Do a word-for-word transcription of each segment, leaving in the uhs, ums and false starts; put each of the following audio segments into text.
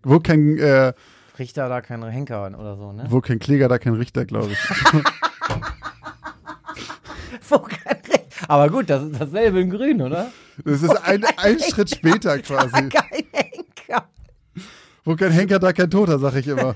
Wo kein äh, Richter, da kein Henker oder so, ne? Wo kein Kläger, da kein Richter, glaube ich. Wo kein Richter. Aber gut, das ist dasselbe in Grün, oder? Das ist ein, ein Schritt später quasi. Da kein Henker. Wo kein Henker, da kein Toter, sag ich immer.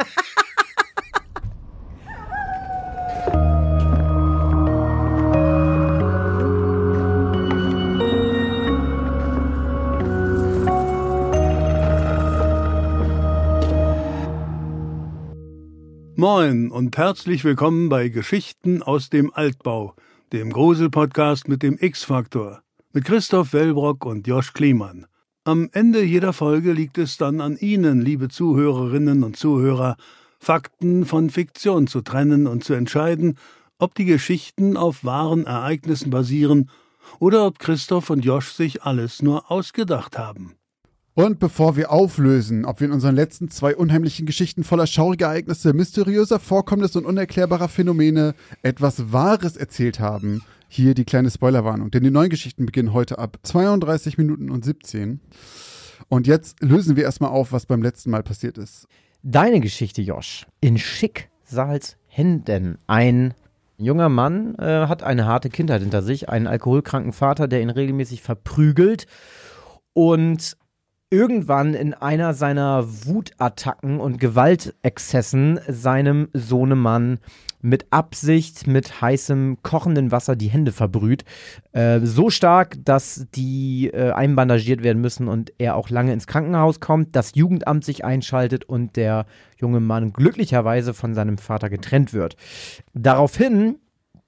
Moin und herzlich willkommen bei Geschichten aus dem Altbau, dem Grusel-Podcast mit dem X-Faktor, mit Christoph Wellbrock und Josh Kliemann. Am Ende jeder Folge liegt es dann an Ihnen, liebe Zuhörerinnen und Zuhörer, Fakten von Fiktion zu trennen und zu entscheiden, ob die Geschichten auf wahren Ereignissen basieren oder ob Christoph und Josh sich alles nur ausgedacht haben. Und bevor wir auflösen, ob wir in unseren letzten zwei unheimlichen Geschichten voller schauriger Ereignisse, mysteriöser Vorkommnisse und unerklärbarer Phänomene etwas Wahres erzählt haben, hier die kleine Spoilerwarnung. Denn die neuen Geschichten beginnen heute ab zweiunddreißig Minuten und siebzehn. Und jetzt lösen wir erstmal auf, was beim letzten Mal passiert ist. Deine Geschichte, Josh. In Schicksalshänden. Ein junger Mann äh, hat eine harte Kindheit hinter sich, einen alkoholkranken Vater, der ihn regelmäßig verprügelt und irgendwann in einer seiner Wutattacken und Gewaltexzessen seinem Sohnemann mit Absicht mit heißem, kochenden Wasser die Hände verbrüht. Äh, so stark, dass die äh, einbandagiert werden müssen und er auch lange ins Krankenhaus kommt, das Jugendamt sich einschaltet und der junge Mann glücklicherweise von seinem Vater getrennt wird. Daraufhin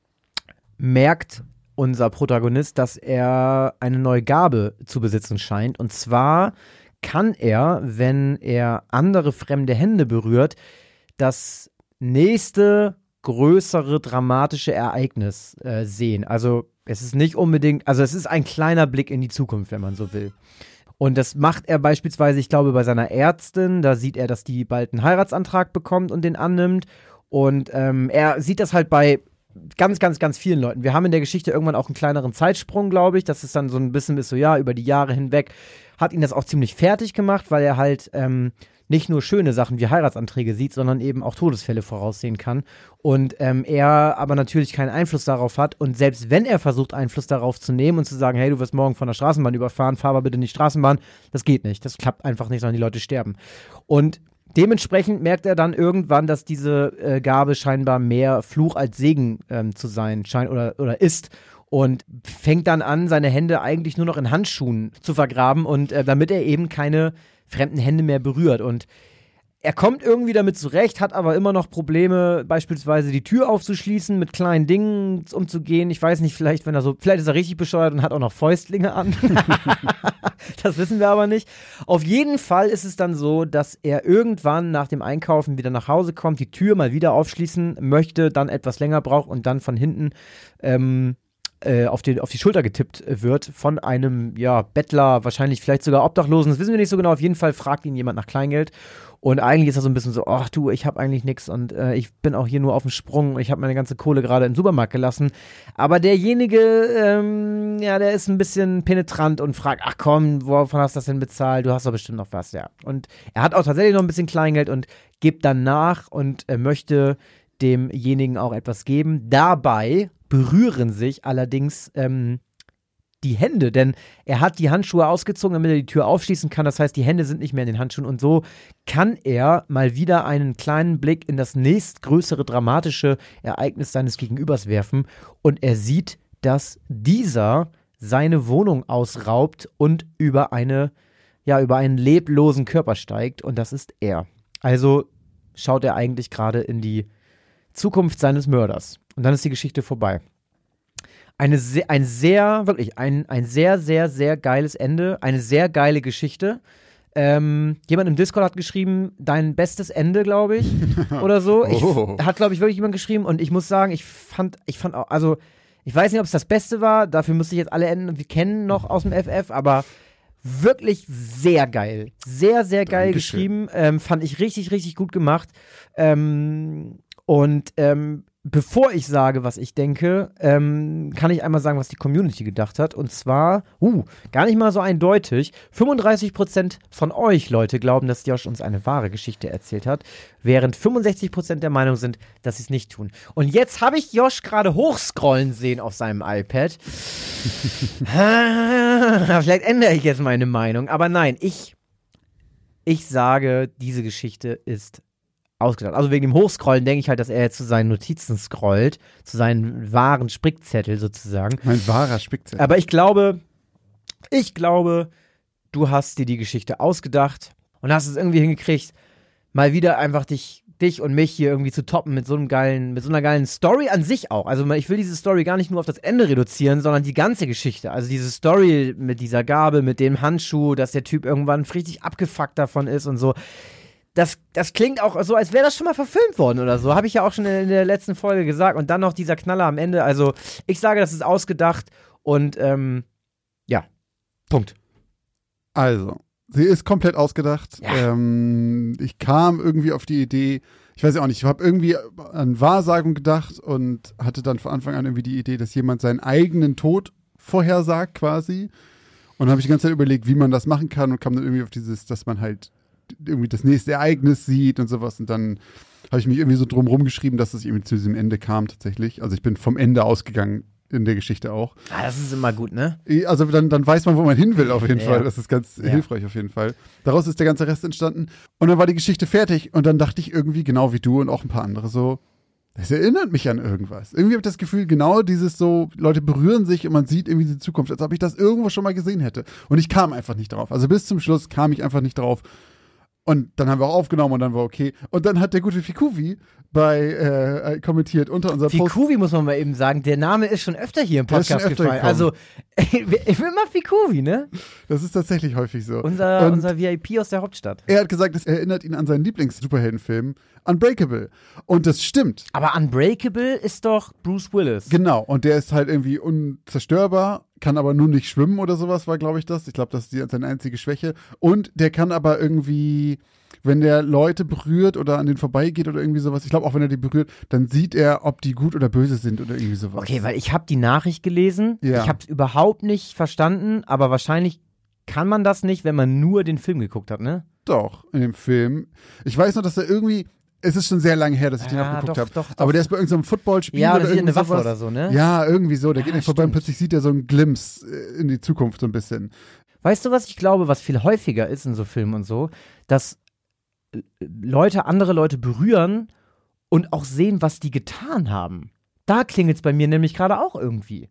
merkt unser Protagonist, dass er eine neue Gabe zu besitzen scheint. Und zwar kann er, wenn er andere fremde Hände berührt, das nächste größere dramatische Ereignis äh, sehen. Also es ist nicht unbedingt, also es ist ein kleiner Blick in die Zukunft, wenn man so will. Und das macht er beispielsweise, ich glaube, bei seiner Ärztin. Da sieht er, dass die bald einen Heiratsantrag bekommt und den annimmt. Und ähm, er sieht das halt bei ganz, ganz, ganz vielen Leuten. Wir haben in der Geschichte irgendwann auch einen kleineren Zeitsprung, glaube ich, dass es dann so ein bisschen ist, so ja, über die Jahre hinweg hat ihn das auch ziemlich fertig gemacht, weil er halt ähm, nicht nur schöne Sachen wie Heiratsanträge sieht, sondern eben auch Todesfälle voraussehen kann. Und ähm, er aber natürlich keinen Einfluss darauf hat. Und selbst wenn er versucht, Einfluss darauf zu nehmen und zu sagen, hey, du wirst morgen von der Straßenbahn überfahren, fahr aber bitte nicht Straßenbahn, das geht nicht. Das klappt einfach nicht, sondern die Leute sterben. Und dementsprechend merkt er dann irgendwann, dass diese äh, Gabe scheinbar mehr Fluch als Segen ähm, zu sein scheint oder, oder ist. Und fängt dann an, seine Hände eigentlich nur noch in Handschuhen zu vergraben, und äh, damit er eben keine fremden Hände mehr berührt. Und er kommt irgendwie damit zurecht, hat aber immer noch Probleme, beispielsweise die Tür aufzuschließen, mit kleinen Dingen umzugehen. Ich weiß nicht, vielleicht, wenn er so, vielleicht ist er richtig bescheuert und hat auch noch Fäustlinge an. Das wissen wir aber nicht. Auf jeden Fall ist es dann so, dass er irgendwann nach dem Einkaufen wieder nach Hause kommt, die Tür mal wieder aufschließen möchte, dann etwas länger braucht und dann von hinten ähm, äh, auf, die, auf die Schulter getippt wird von einem, ja, Bettler, wahrscheinlich vielleicht sogar Obdachlosen. Das wissen wir nicht so genau. Auf jeden Fall fragt ihn jemand nach Kleingeld. Und eigentlich ist er so ein bisschen so, ach du, ich habe eigentlich nichts und äh, ich bin auch hier nur auf dem Sprung. Ich habe meine ganze Kohle gerade im Supermarkt gelassen. Aber derjenige, ähm, ja, der ist ein bisschen penetrant und fragt, ach komm, wovon hast du das denn bezahlt? Du hast doch bestimmt noch was, ja. Und er hat auch tatsächlich noch ein bisschen Kleingeld und gibt dann nach und äh, möchte demjenigen auch etwas geben. Dabei berühren sich allerdings ähm, die Hände, denn er hat die Handschuhe ausgezogen, damit er die Tür aufschließen kann. Das heißt, die Hände sind nicht mehr in den Handschuhen und so kann er mal wieder einen kleinen Blick in das nächstgrößere dramatische Ereignis seines Gegenübers werfen und er sieht, dass dieser seine Wohnung ausraubt und über eine, ja, über einen leblosen Körper steigt, und das ist er. Also schaut er eigentlich gerade in die Zukunft seines Mörders. Und dann ist die Geschichte vorbei. Eine sehr, ein sehr, wirklich, ein, ein sehr, sehr, sehr geiles Ende. Eine sehr geile Geschichte. Ähm, jemand im Discord hat geschrieben, dein bestes Ende, glaube ich, oder so. Ich, Oh. hat, glaube ich, wirklich jemand geschrieben. Und ich muss sagen, ich fand, ich fand auch, also, ich weiß nicht, ob es das Beste war. Dafür müsste ich jetzt alle Enden kennen noch aus dem F F. Aber wirklich sehr geil. Sehr, sehr geil Dankeschön. geschrieben. Ähm, fand ich richtig, richtig gut gemacht. Ähm, und, ähm, bevor ich sage, was ich denke, ähm, kann ich einmal sagen, was die Community gedacht hat. Und zwar, uh, gar nicht mal so eindeutig. fünfunddreißig Prozent von euch, Leute, glauben, dass Josh uns eine wahre Geschichte erzählt hat, während fünfundsechzig Prozent der Meinung sind, dass sie es nicht tun. Und jetzt habe ich Josh gerade hochscrollen sehen auf seinem iPad. Vielleicht ändere ich jetzt meine Meinung. Aber nein, ich, ich sage, diese Geschichte ist ausgedacht. Also wegen dem Hochscrollen denke ich halt, dass er jetzt zu seinen Notizen scrollt, zu seinen wahren Spickzettel sozusagen. Mein wahrer Spickzettel. Aber ich glaube, ich glaube, du hast dir die Geschichte ausgedacht und hast es irgendwie hingekriegt, mal wieder einfach dich, dich und mich hier irgendwie zu toppen mit so einem geilen, mit so einer geilen Story an sich auch. Also ich will diese Story gar nicht nur auf das Ende reduzieren, sondern die ganze Geschichte. Also diese Story mit dieser Gabel, mit dem Handschuh, dass der Typ irgendwann richtig abgefuckt davon ist und so. Das, das klingt auch so, als wäre das schon mal verfilmt worden oder so. Habe ich ja auch schon in der letzten Folge gesagt. Und dann noch dieser Knaller am Ende. Also, ich sage, das ist ausgedacht. Und, ähm, ja. Punkt. Also, sie ist komplett ausgedacht. Ja. Ähm, ich kam irgendwie auf die Idee, ich weiß ja auch nicht, ich habe irgendwie an Wahrsagung gedacht und hatte dann von Anfang an irgendwie die Idee, dass jemand seinen eigenen Tod vorhersagt quasi. Und dann habe ich die ganze Zeit überlegt, wie man das machen kann und kam dann irgendwie auf dieses, dass man halt irgendwie das nächste Ereignis sieht und sowas. Und dann habe ich mich irgendwie so drum rumgeschrieben, dass es irgendwie zu diesem Ende kam tatsächlich. Also ich bin vom Ende ausgegangen in der Geschichte auch. Ah, das ist immer gut, ne? Also dann, dann weiß man, wo man hin will auf jeden Ja. Fall. Das ist ganz Ja. hilfreich auf jeden Fall. Daraus ist der ganze Rest entstanden. Und dann war die Geschichte fertig. Und dann dachte ich irgendwie, genau wie du und auch ein paar andere so, das erinnert mich an irgendwas. Irgendwie habe ich das Gefühl, genau dieses so, Leute berühren sich und man sieht irgendwie die Zukunft, als ob ich das irgendwo schon mal gesehen hätte. Und ich kam einfach nicht drauf. Also bis zum Schluss kam ich einfach nicht drauf. Und dann haben wir auch aufgenommen und dann war okay. Und dann hat der gute Fikuvi bei äh, kommentiert unter unserer Post. Fikuvi muss man mal eben sagen, der Name ist schon öfter hier im Der ist schon Podcast öfter gefallen. Also, ich will mal Fikuvi, ne? Das ist tatsächlich häufig so. Unser, Und unser V I P aus der Hauptstadt. er hat gesagt, es erinnert ihn an seinen Lieblings-Superheldenfilm Unbreakable. Und das stimmt. Aber Unbreakable ist doch Bruce Willis. Genau. Und der ist halt irgendwie unzerstörbar, kann aber nur nicht schwimmen oder sowas, war, glaube ich, das. Ich glaube, das ist die, seine einzige Schwäche. Und der kann aber irgendwie, wenn der Leute berührt oder an denen vorbeigeht oder irgendwie sowas, ich glaube auch, wenn er die berührt, dann sieht er, ob die gut oder böse sind oder irgendwie sowas. Okay, weil ich habe die Nachricht gelesen. Ja. Ich habe es überhaupt nicht verstanden, aber wahrscheinlich kann man das nicht, wenn man nur den Film geguckt hat, ne? Doch, in dem Film. Ich weiß noch, dass er irgendwie, es ist schon sehr lange her, dass ich den Ja, auch geguckt doch, habe. doch, doch. Aber der ist bei irgendeinem Footballspiel Ja, oder oder sieht irgendwie eine Waffe sowas. oder so, ne? Ja, irgendwie so. Der geht Ja, nicht vorbei und stimmt. plötzlich sieht er so einen Glimpse äh, in die Zukunft so ein bisschen. Weißt du, was ich glaube, was viel häufiger ist in so Filmen und so, dass äh, Leute andere Leute berühren und auch sehen, was die getan haben. Da klingelt es bei mir nämlich gerade auch irgendwie.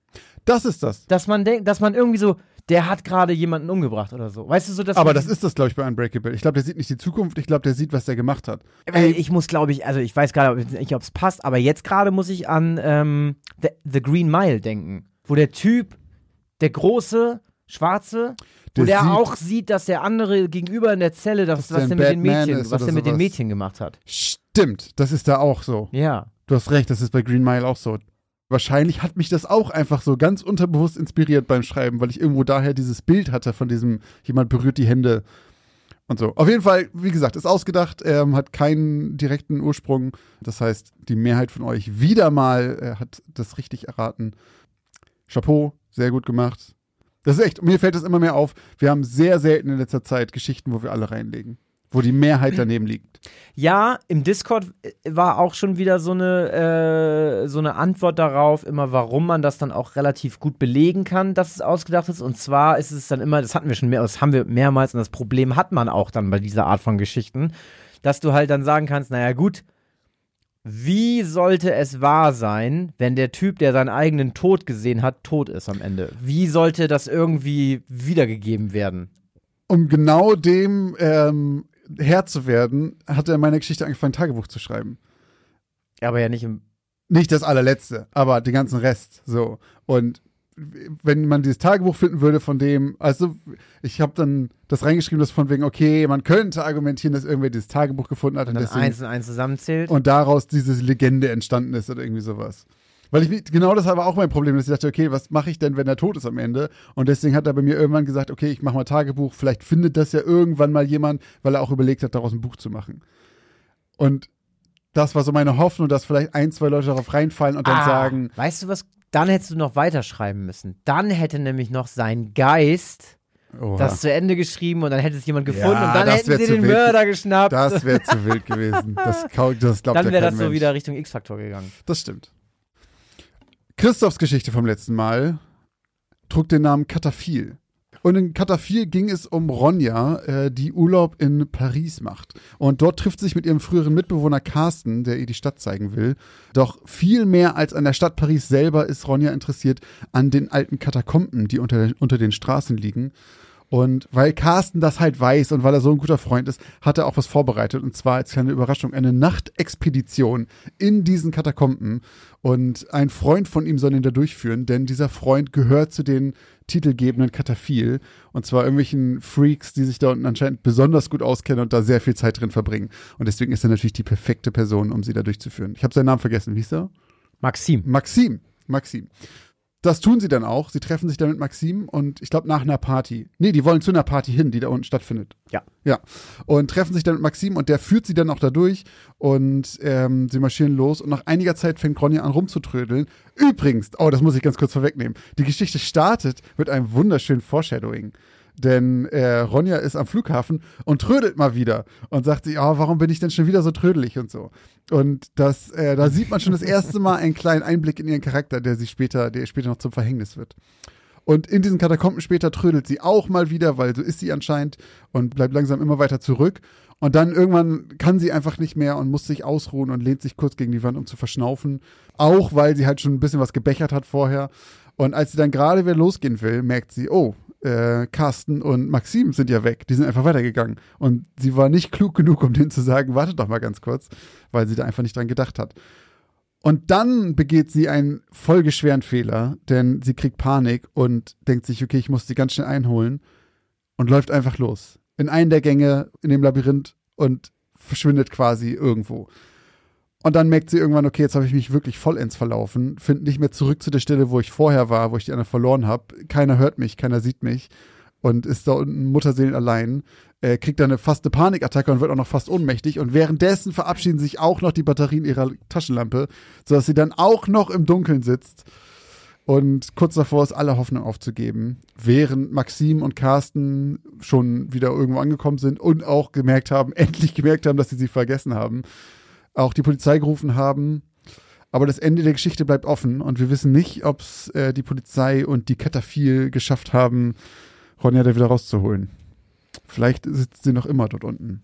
Das ist das. Dass man denkt, dass man irgendwie so, der hat gerade jemanden umgebracht oder so. Weißt du, so dass Aber man das ist das, glaube ich, bei Unbreakable. Ich glaube, der sieht nicht die Zukunft, ich glaube, der sieht, was der gemacht hat. Weil ich muss, glaube ich, also ich weiß gerade nicht, ob es passt, aber jetzt gerade muss ich an ähm, The, The Green Mile denken, wo der Typ, der große, schwarze, wo Der der sieht- auch sieht, dass der andere gegenüber in der Zelle, das, Dass was der der ein mit den Batman Mädchen, ist was oder der mit den sowas. Mädchen gemacht hat. Stimmt, das ist da auch so. Ja. Du hast recht, das ist bei Green Mile auch so. Wahrscheinlich hat mich das auch einfach so ganz unterbewusst inspiriert beim Schreiben, weil ich irgendwo daher dieses Bild hatte von diesem, jemand berührt die Hände und so. Auf jeden Fall, wie gesagt, ist ausgedacht, ähm, hat keinen direkten Ursprung. Das heißt, die Mehrheit von euch wieder mal äh, hat das richtig erraten. Chapeau, sehr gut gemacht. Das ist echt, mir fällt das immer mehr auf. Wir haben sehr selten in letzter Zeit Geschichten, wo wir alle reinlegen. Wo die Mehrheit daneben liegt. Ja, im Discord war auch schon wieder so eine, äh, so eine Antwort darauf, immer warum man das dann auch relativ gut belegen kann, dass es ausgedacht ist. Und zwar ist es dann immer, das hatten wir schon mehr, das haben wir mehrmals und das Problem hat man auch dann bei dieser Art von Geschichten, dass du halt dann sagen kannst, naja gut, wie sollte es wahr sein, wenn der Typ, der seinen eigenen Tod gesehen hat, tot ist am Ende? Wie sollte das irgendwie wiedergegeben werden? Um genau dem ähm, Herr zu werden, hat er in meiner Geschichte angefangen, ein Tagebuch zu schreiben. Aber ja nicht im. Nicht das allerletzte, aber den ganzen Rest. So. Und wenn man dieses Tagebuch finden würde von dem, also ich habe dann das reingeschrieben, das von wegen, okay, man könnte argumentieren, dass irgendwer dieses Tagebuch gefunden hat und, Dann deswegen, eins und eins zusammenzählt. und daraus diese Legende entstanden ist oder irgendwie sowas. Weil ich, genau das war auch mein Problem, dass ich dachte, okay, was mache ich denn, wenn er tot ist am Ende? Und deswegen hat er bei mir irgendwann gesagt, okay, ich mache mal Tagebuch, vielleicht findet das ja irgendwann mal jemand, weil er auch überlegt hat, daraus ein Buch zu machen. Und Das war so meine Hoffnung, dass vielleicht ein, zwei Leute darauf reinfallen und dann ah, sagen. Weißt du was? Dann hättest du noch weiterschreiben müssen. Dann hätte nämlich noch sein Geist Oha. das zu Ende geschrieben und dann hätte es jemand gefunden Ja, und dann das hätten wär sie zu den wild. Mörder geschnappt. Das wäre zu wild gewesen. Das, kau- das glaubt Dann ja wäre kein das so Mensch. wieder Richtung X-Faktor gegangen. Das stimmt. Christophs Geschichte vom letzten Mal trug den Namen Katafil. Und in Katafil ging es um Ronja, äh, die Urlaub in Paris macht. Und dort trifft sie sich mit ihrem früheren Mitbewohner Carsten, der ihr die Stadt zeigen will. Doch viel mehr als an der Stadt Paris selber ist Ronja interessiert an den alten Katakomben, die unter, unter den Straßen liegen. Und weil Carsten das halt weiß und weil er so ein guter Freund ist, hat er auch was vorbereitet. Und zwar als kleine Überraschung eine Nachtexpedition in diesen Katakomben. Und ein Freund von ihm soll ihn da durchführen, denn dieser Freund gehört zu den titelgebenden Katafil. Und zwar irgendwelchen Freaks, die sich da unten anscheinend besonders gut auskennen und da sehr viel Zeit drin verbringen. Und deswegen ist er natürlich die perfekte Person, um sie da durchzuführen. Ich habe seinen Namen vergessen. Wie hieß er? Maxim. Maxim. Maxim. Das tun sie dann auch. Sie treffen sich dann mit Maxim und ich glaube nach einer Party. Nee, die wollen zu einer Party hin, die da unten stattfindet. Ja. Ja. Und treffen sich dann mit Maxim und der führt sie dann auch da durch und ähm, sie marschieren los und nach einiger Zeit fängt Ronja an rumzutrödeln. Übrigens, oh, das muss ich ganz kurz vorwegnehmen. Die Geschichte startet mit einem wunderschönen Foreshadowing. Denn äh, Ronja ist am Flughafen und trödelt mal wieder und sagt sich, oh, warum bin ich denn schon wieder so trödelig und so. Und das, äh, da sieht man schon das erste Mal einen kleinen Einblick in ihren Charakter, der sie später, der später noch zum Verhängnis wird. Und in diesen Katakomben später trödelt sie auch mal wieder, weil so ist sie anscheinend und bleibt langsam immer weiter zurück. Und dann irgendwann kann sie einfach nicht mehr und muss sich ausruhen und lehnt sich kurz gegen die Wand, um zu verschnaufen. Auch weil sie halt schon ein bisschen was gebechert hat vorher. Und als sie dann gerade wieder losgehen will, merkt sie, oh, äh, Carsten und Maxim sind ja weg. Die sind einfach weitergegangen. Und sie war nicht klug genug, um denen zu sagen, wartet doch mal ganz kurz, weil sie da einfach nicht dran gedacht hat. Und dann begeht sie einen folgeschweren Fehler, denn sie kriegt Panik und denkt sich, okay, ich muss sie ganz schnell einholen und läuft einfach los. In einen der Gänge in dem Labyrinth und verschwindet quasi irgendwo. Und dann merkt sie irgendwann, okay, jetzt habe ich mich wirklich vollends verlaufen, finde nicht mehr zurück zu der Stelle, wo ich vorher war, wo ich die anderen verloren habe. Keiner hört mich, keiner sieht mich und ist da unten Mutterseelen allein. Äh, kriegt dann eine, fast eine Panikattacke und wird auch noch fast ohnmächtig. Und währenddessen verabschieden sich auch noch die Batterien ihrer Taschenlampe, sodass sie dann auch noch im Dunkeln sitzt und kurz davor ist, alle Hoffnung aufzugeben, während Maxim und Carsten schon wieder irgendwo angekommen sind und auch gemerkt haben, endlich gemerkt haben, dass sie sie vergessen haben. Auch die Polizei gerufen haben. Aber das Ende der Geschichte bleibt offen und wir wissen nicht, ob es äh, die Polizei und die Katafil geschafft haben, Ronja da wieder rauszuholen. Vielleicht sitzt sie noch immer dort unten.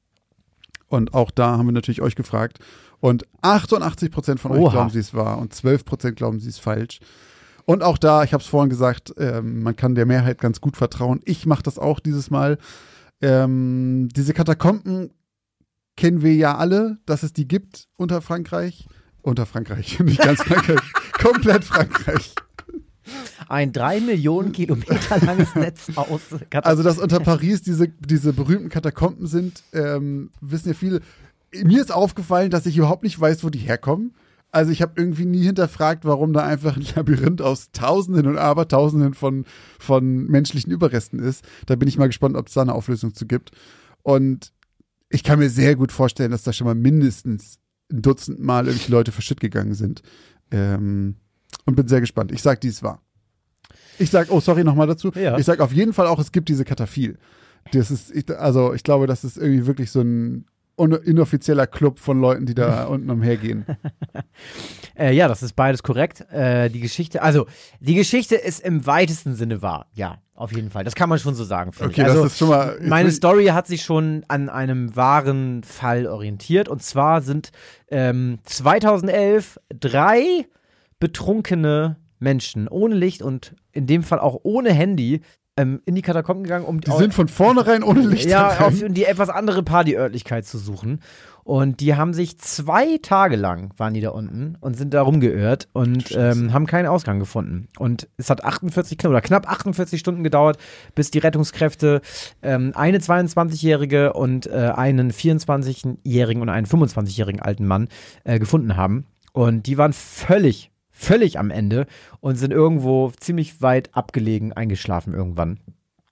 Und auch da haben wir natürlich euch gefragt. Und achtundachtzig Prozent von Oha. euch glauben, sie ist wahr und zwölf Prozent glauben, sie ist falsch. Und auch da, ich habe es vorhin gesagt, ähm, man kann der Mehrheit ganz gut vertrauen. Ich mache das auch dieses Mal. Ähm, diese Katakomben kennen wir ja alle, dass es die gibt unter Frankreich. Unter Frankreich, nicht ganz Frankreich. Komplett Frankreich. Ein drei Millionen Kilometer langes Netz aus. Also, dass unter Paris diese, diese berühmten Katakomben sind, ähm, wissen ja viele. Mir ist aufgefallen, dass ich überhaupt nicht weiß, wo die herkommen. Also ich habe irgendwie nie hinterfragt, warum da einfach ein Labyrinth aus Tausenden und Abertausenden von, von menschlichen Überresten ist. Da bin ich mal gespannt, ob es da eine Auflösung zu gibt. Und ich kann mir sehr gut vorstellen, dass da schon mal mindestens ein Dutzend Mal irgendwelche Leute verschütt gegangen sind. Ähm, und bin sehr gespannt. Ich sag, dies war. Ich sag, oh, sorry nochmal dazu. Ja. Ich sag auf jeden Fall auch, es gibt diese Katafil. Das ist, ich, also ich glaube, das ist irgendwie wirklich so ein inoffizieller Club von Leuten, die da unten umhergehen. äh, ja, das ist beides korrekt. Äh, die Geschichte, also die Geschichte ist im weitesten Sinne wahr. Ja, auf jeden Fall. Das kann man schon so sagen, finde Okay, ich. Also, das ist schon mal. meine Story hat sich schon an einem wahren Fall orientiert. Und zwar sind ähm, zweitausendelf drei betrunkene Menschen ohne Licht und in dem Fall auch ohne Handy ähm, in die Katakomben gegangen, um die sind von vornherein ohne Licht ja, auf die etwas andere Partyörtlichkeit zu suchen. Und die haben sich zwei Tage lang, waren die da unten und sind da rumgeirrt und ähm, haben keinen Ausgang gefunden. Und es hat achtundvierzig oder knapp achtundvierzig Stunden gedauert, bis die Rettungskräfte ähm, eine zweiundzwanzigjährige und äh, einen vierundzwanzigjährigen und einen fünfundzwanzigjährigen alten Mann äh, gefunden haben. Und die waren völlig, völlig am Ende und sind irgendwo ziemlich weit abgelegen eingeschlafen irgendwann.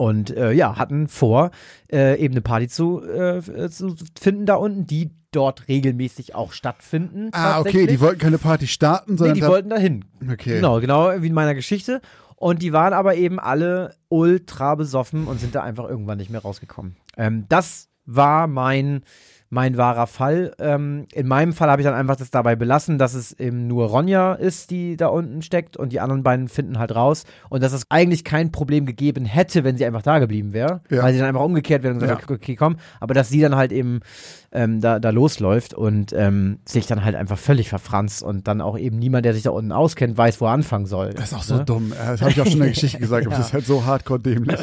Und äh, ja, hatten vor, äh, eben eine Party zu, äh, zu finden da unten, die dort regelmäßig auch stattfinden. Ah, okay, die wollten keine Party starten, sondern Nee, die da wollten dahin. Okay. Genau, genau wie in meiner Geschichte. Und die waren aber eben alle ultra besoffen und sind da einfach irgendwann nicht mehr rausgekommen. Ähm, das war mein, mein wahrer Fall. Ähm, in meinem Fall habe ich dann einfach das dabei belassen, dass es eben nur Ronja ist, die da unten steckt und die anderen beiden finden halt raus. Und dass es eigentlich kein Problem gegeben hätte, wenn sie einfach da geblieben wäre. Ja. Weil sie dann einfach umgekehrt wäre und gesagt, Ja. okay, komm. Aber dass sie dann halt eben ähm, da, da losläuft und ähm, sich dann halt einfach völlig verfranst und dann auch eben niemand, der sich da unten auskennt, weiß, wo er anfangen soll. Das ist auch so ne? dumm. Das habe ich auch schon in der Geschichte gesagt, aber Ja. das ist halt so hardcore dämlich.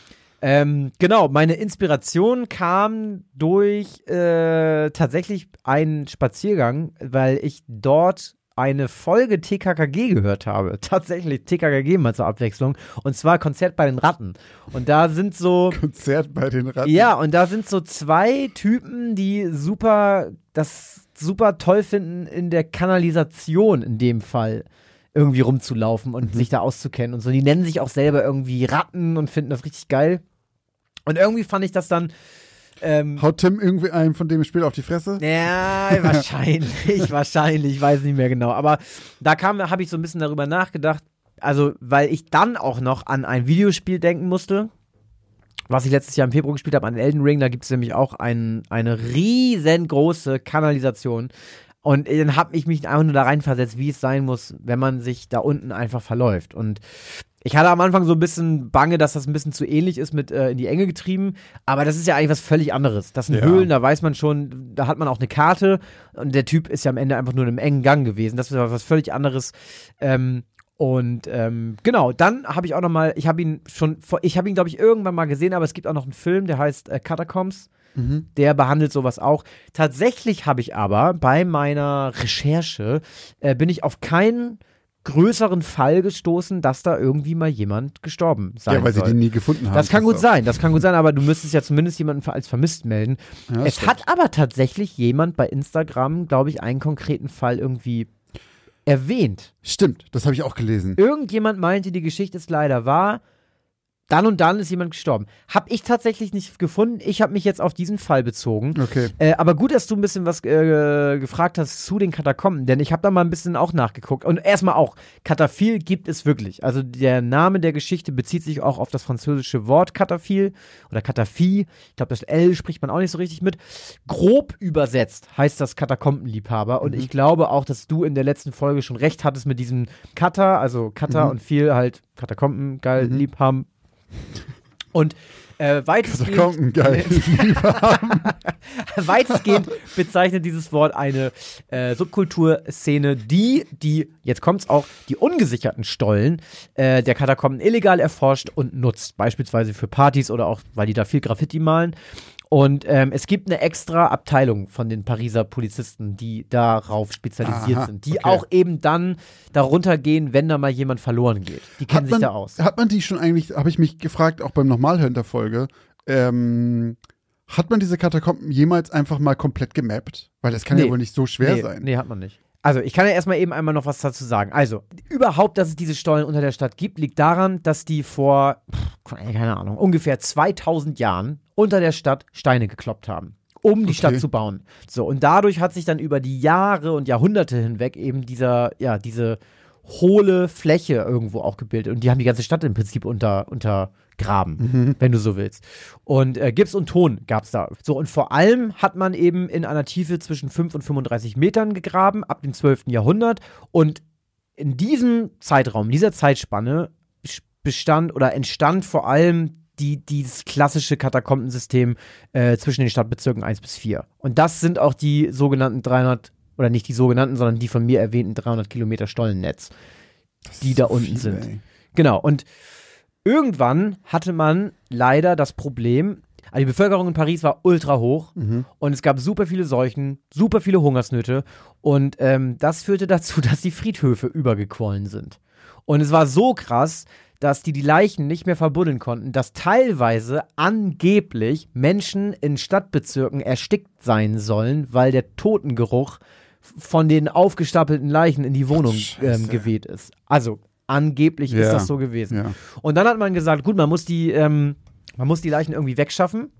Ähm, genau, meine Inspiration kam durch äh, tatsächlich einen Spaziergang, weil ich dort eine Folge T K K G gehört habe. Tatsächlich T K K G mal zur Abwechslung. Und zwar Konzert bei den Ratten. Und da sind so... Konzert bei den Ratten. Ja, und da sind so zwei Typen, die super, das super toll finden, in der Kanalisation in dem Fall irgendwie rumzulaufen und mhm. sich da auszukennen und so. Die nennen sich auch selber irgendwie Ratten und finden das richtig geil. Und irgendwie fand ich das dann ähm, Haut Tim irgendwie einen von dem Spiel auf die Fresse? ja, wahrscheinlich, wahrscheinlich, ich weiß nicht mehr genau. Aber da kam, habe ich so ein bisschen darüber nachgedacht, also weil ich dann auch noch an ein Videospiel denken musste, was ich letztes Jahr im Februar gespielt habe, an Elden Ring. Da gibt es nämlich auch ein, eine riesengroße Kanalisation. Und dann habe ich mich einfach nur da reinversetzt, wie es sein muss, wenn man sich da unten einfach verläuft. Und ich hatte am Anfang so ein bisschen Bange, dass das ein bisschen zu ähnlich ist mit äh, in die Enge getrieben, aber das ist ja eigentlich was völlig anderes. Das sind Ja. Höhlen, da weiß man schon, da hat man auch eine Karte und der Typ ist ja am Ende einfach nur in einem engen Gang gewesen. Das ist was völlig anderes. Ähm, und ähm, genau, dann habe ich auch noch mal, ich habe ihn schon, vor, ich habe ihn glaube ich irgendwann mal gesehen, aber es gibt auch noch einen Film, der heißt äh, Catacombs. Mhm. Der behandelt sowas auch. Tatsächlich habe ich aber bei meiner Recherche äh, bin ich auf keinen größeren Fall gestoßen, dass da irgendwie mal jemand gestorben sein Ja, weil soll. sie den nie gefunden haben. Das kann gut auch. sein, das kann gut sein, aber du müsstest ja zumindest jemanden als vermisst melden. Ja, es stimmt. hat aber tatsächlich jemand bei Instagram, glaube ich, einen konkreten Fall irgendwie erwähnt. Stimmt, das habe ich auch gelesen. Irgendjemand meinte, die Geschichte ist leider wahr. Dann und dann ist jemand gestorben. Hab ich tatsächlich nicht gefunden. Ich habe mich jetzt auf diesen Fall bezogen. Okay. Äh, aber gut, dass du ein bisschen was äh, gefragt hast zu den Katakomben, denn ich habe da mal ein bisschen auch nachgeguckt. Und erstmal auch, Kataphil gibt es wirklich. Also der Name der Geschichte bezieht sich auch auf das französische Wort Kataphil oder Kataphie. Ich glaube, das L spricht man auch nicht so richtig mit. Grob übersetzt heißt das Katakombenliebhaber. Und Mhm. ich glaube auch, dass du in der letzten Folge schon recht hattest mit diesem Kata, also Kata Mhm. und viel halt Katakomben, geil, Mhm. lieb haben. Und äh, weitestgehend, Katakomben, geil. weitestgehend bezeichnet dieses Wort eine äh, Subkulturszene, die, die, jetzt kommt's auch, die ungesicherten Stollen äh, der Katakomben illegal erforscht und nutzt. Beispielsweise für Partys oder auch, weil die da viel Graffiti malen. Und ähm, es gibt eine extra Abteilung von den Pariser Polizisten, die darauf spezialisiert Aha, sind, die okay. auch eben dann darunter gehen, wenn da mal jemand verloren geht. Die kennen Hat sich man, da aus. Hat man die schon eigentlich, habe ich mich gefragt, auch beim Normalhören der Folge, ähm, hat man diese Katakomben jemals einfach mal komplett gemappt? Weil das kann Nee. ja wohl nicht so schwer nee, sein. Nee, hat man nicht. Also, ich kann ja erstmal eben einmal noch was dazu sagen. Also, überhaupt, dass es diese Stollen unter der Stadt gibt, liegt daran, dass die vor, pff, keine Ahnung, ungefähr zweitausend Jahren unter der Stadt Steine gekloppt haben, um die Okay. Stadt zu bauen. So, und dadurch hat sich dann über die Jahre und Jahrhunderte hinweg eben dieser, ja, diese hohle Fläche irgendwo auch gebildet. Und die haben die ganze Stadt im Prinzip unter, untergraben, Mhm. wenn du so willst. Und äh, Gips und Ton gab es da. So, und vor allem hat man eben in einer Tiefe zwischen fünf und fünfunddreißig Metern gegraben, ab dem zwölften Jahrhundert. Und in diesem Zeitraum, in dieser Zeitspanne bestand oder entstand vor allem die, dieses klassische Katakombensystem äh, zwischen den Stadtbezirken eins bis vier. Und das sind auch die sogenannten dreihundert, oder nicht die sogenannten, sondern die von mir erwähnten dreihundert Kilometer Stollennetz, Das die ist da so unten viel, sind. ey. Genau, und irgendwann hatte man leider das Problem, also die Bevölkerung in Paris war ultra hoch Mhm. und es gab super viele Seuchen, super viele Hungersnöte und ähm, das führte dazu, dass die Friedhöfe übergequollen sind. Und es war so krass, dass die die Leichen nicht mehr verbuddeln konnten, dass teilweise angeblich Menschen in Stadtbezirken erstickt sein sollen, weil der Totengeruch von den aufgestapelten Leichen in die Wohnung Scheiße. ähm, geweht ist. Also angeblich ist Ja, das so gewesen. Ja. Und dann hat man gesagt, gut, man muss die, ähm, Man muss die Leichen irgendwie wegschaffen.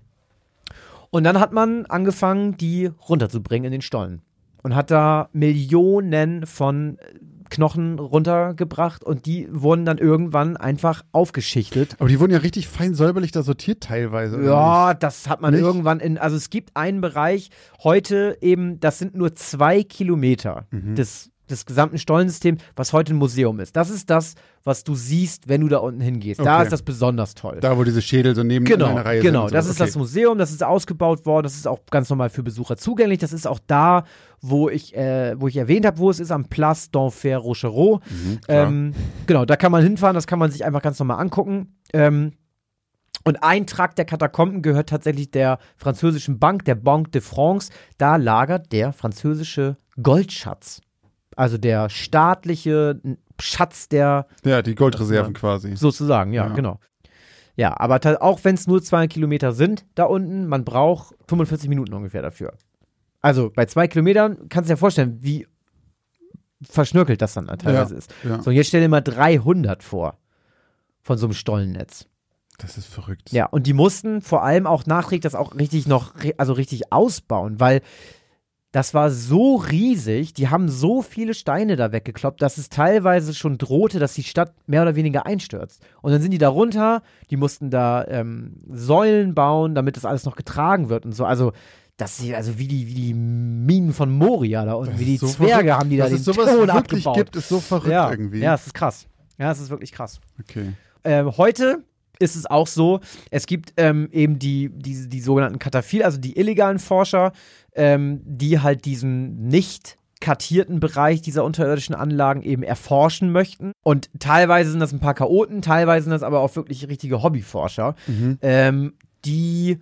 Und dann hat man angefangen, die runterzubringen in den Stollen. Und hat da Millionen von Knochen runtergebracht und die wurden dann irgendwann einfach aufgeschichtet. Aber die wurden ja richtig fein säuberlich da sortiert teilweise. oder Ja, nicht? das hat man Nicht? irgendwann in, also es gibt einen Bereich, heute eben, das sind nur zwei Kilometer Mhm. des, des gesamten Stollensystems, was heute ein Museum ist. Das ist das, was du siehst, wenn du da unten hingehst. Da Okay. ist das besonders toll. Da, wo diese Schädel so neben Genau, einer Reihe genau. sind. und Das so. ist okay. das Museum, das ist ausgebaut worden, das ist auch ganz normal für Besucher zugänglich. Das ist auch da, wo ich, äh, wo ich erwähnt habe, wo es ist, am Place d'Enfer Rochereau. Mhm, klar. ähm, genau, da kann man hinfahren, das kann man sich einfach ganz normal angucken. Ähm, und ein Trakt der Katakomben gehört tatsächlich der französischen Bank, der Banque de France. Da lagert der französische Goldschatz. Also der staatliche Schatz der Ja, die Goldreserven quasi. Sozusagen, ja, Ja. genau. Ja, aber ta- auch wenn es nur zwei Kilometer sind da unten, man braucht fünfundvierzig Minuten ungefähr dafür. Also bei zwei Kilometern kannst du dir vorstellen, wie verschnörkelt das dann teilweise Ja, ist. ja. So, und jetzt stell dir mal dreihundert vor von so einem Stollennetz. Das ist verrückt. Ja, und die mussten vor allem auch nachträglich das auch richtig noch, ri- also richtig ausbauen, weil das war so riesig, die haben so viele Steine da weggekloppt, dass es teilweise schon drohte, dass die Stadt mehr oder weniger einstürzt. Und dann sind die da runter, die mussten da ähm, Säulen bauen, damit das alles noch getragen wird und so. Also, das ist also wie die, wie die Minen von Moria da unten, Das wie die ist so Zwerge verrückt. haben die da Dass den es sowas Ton wirklich abgebaut. gibt, ist so verrückt ja, irgendwie. ja, es ist krass. Ja, es ist wirklich krass. Okay. Ähm, heute ist es auch so, es gibt ähm, eben die, die, die sogenannten Kataphil, also die illegalen Forscher, ähm, die halt diesen nicht kartierten Bereich dieser unterirdischen Anlagen eben erforschen möchten. Und teilweise sind das ein paar Chaoten, teilweise sind das aber auch wirklich richtige Hobbyforscher, Mhm. ähm, die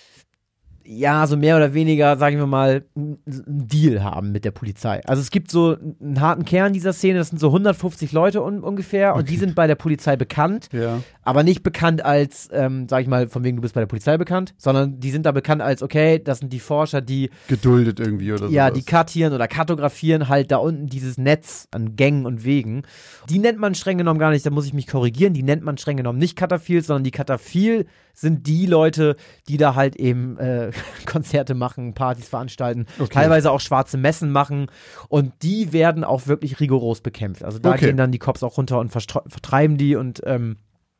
ja, so mehr oder weniger, sagen wir mal, einen Deal haben mit der Polizei. Also es gibt so einen harten Kern dieser Szene, das sind so hundertfünfzig Leute un ungefähr und Okay. die sind bei der Polizei bekannt, Ja. aber nicht bekannt als, ähm, sag ich mal, von wegen du bist bei der Polizei bekannt, sondern die sind da bekannt als, okay, das sind die Forscher, die Geduldet irgendwie oder so. ja, die kartieren oder kartografieren halt da unten dieses Netz an Gängen und Wegen. Die nennt man streng genommen gar nicht, da muss ich mich korrigieren, die nennt man streng genommen nicht Kataphil, sondern die Kataphil sind die Leute, die da halt eben äh, Konzerte machen, Partys veranstalten, Okay. teilweise auch schwarze Messen machen und die werden auch wirklich rigoros bekämpft. Also da Okay. gehen dann die Cops auch runter und verstre- vertreiben die und ähm,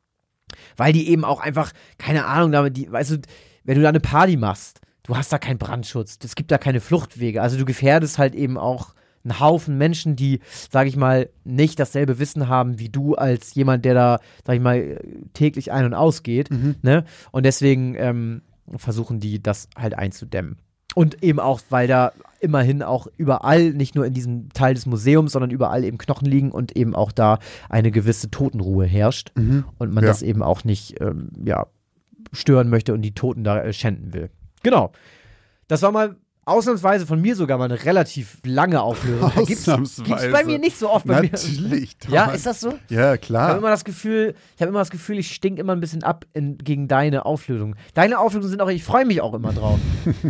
weil die eben auch einfach, keine Ahnung, damit die, weißt du, wenn du da eine Party machst, du hast da keinen Brandschutz, es gibt da keine Fluchtwege, also du gefährdest halt eben auch einen Haufen Menschen, die, sag ich mal, nicht dasselbe Wissen haben wie du als jemand, der da, sag ich mal, täglich ein- und ausgeht, Mhm. ne? Und deswegen ähm, versuchen die, das halt einzudämmen. Und eben auch, weil da immerhin auch überall, nicht nur in diesem Teil des Museums, sondern überall eben Knochen liegen und eben auch da eine gewisse Totenruhe herrscht Mhm. und man Ja. das eben auch nicht ähm, ja, stören möchte und die Toten da äh, schänden will. Genau. Das war mal ausnahmsweise von mir sogar mal eine relativ lange Auflösung. Da Gibt's, Ausnahmsweise. gibt's bei mir nicht so oft bei mir. Natürlich. Ja, Thomas. ist das so? Ja, Ich habe klar. immer das Gefühl, ich habe immer das Gefühl, ich stink immer ein bisschen ab in, gegen deine Auflösung. Deine Auflösungen sind auch, ich freue mich auch immer drauf.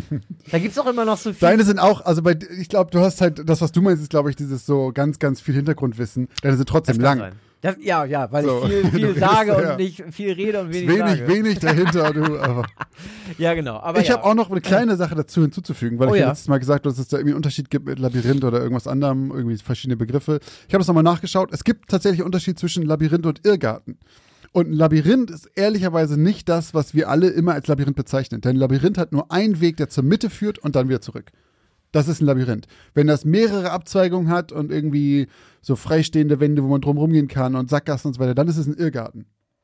Da gibt's auch immer noch so viel. Deine sind auch, also bei, ich glaube, du hast halt, das, was du meinst, ist, glaube ich, dieses so ganz, ganz viel Hintergrundwissen. Deine sind trotzdem Das kann lang. sein. Das, ja, ja, weil So. ich viel, Du viel redest, sage ja. und nicht viel rede und Ist wenig, wenig, sage. wenig dahinter, du. Aber. Ja, genau. Aber Ich ja. habe auch noch eine kleine Sache dazu hinzuzufügen, weil Oh ich ja. ja letztes Mal gesagt habe, dass es da irgendwie einen Unterschied gibt mit Labyrinth oder irgendwas anderem, irgendwie verschiedene Begriffe. Ich habe das nochmal nachgeschaut. Es gibt tatsächlich einen Unterschied zwischen Labyrinth und Irrgarten. Und ein Labyrinth ist ehrlicherweise nicht das, was wir alle immer als Labyrinth bezeichnen. Denn ein Labyrinth hat nur einen Weg, der zur Mitte führt und dann wieder zurück. Das ist ein Labyrinth. Wenn das mehrere Abzweigungen hat und irgendwie so freistehende Wände, wo man drum rumgehen kann und Sackgassen und so weiter, dann ist es ein Irrgarten.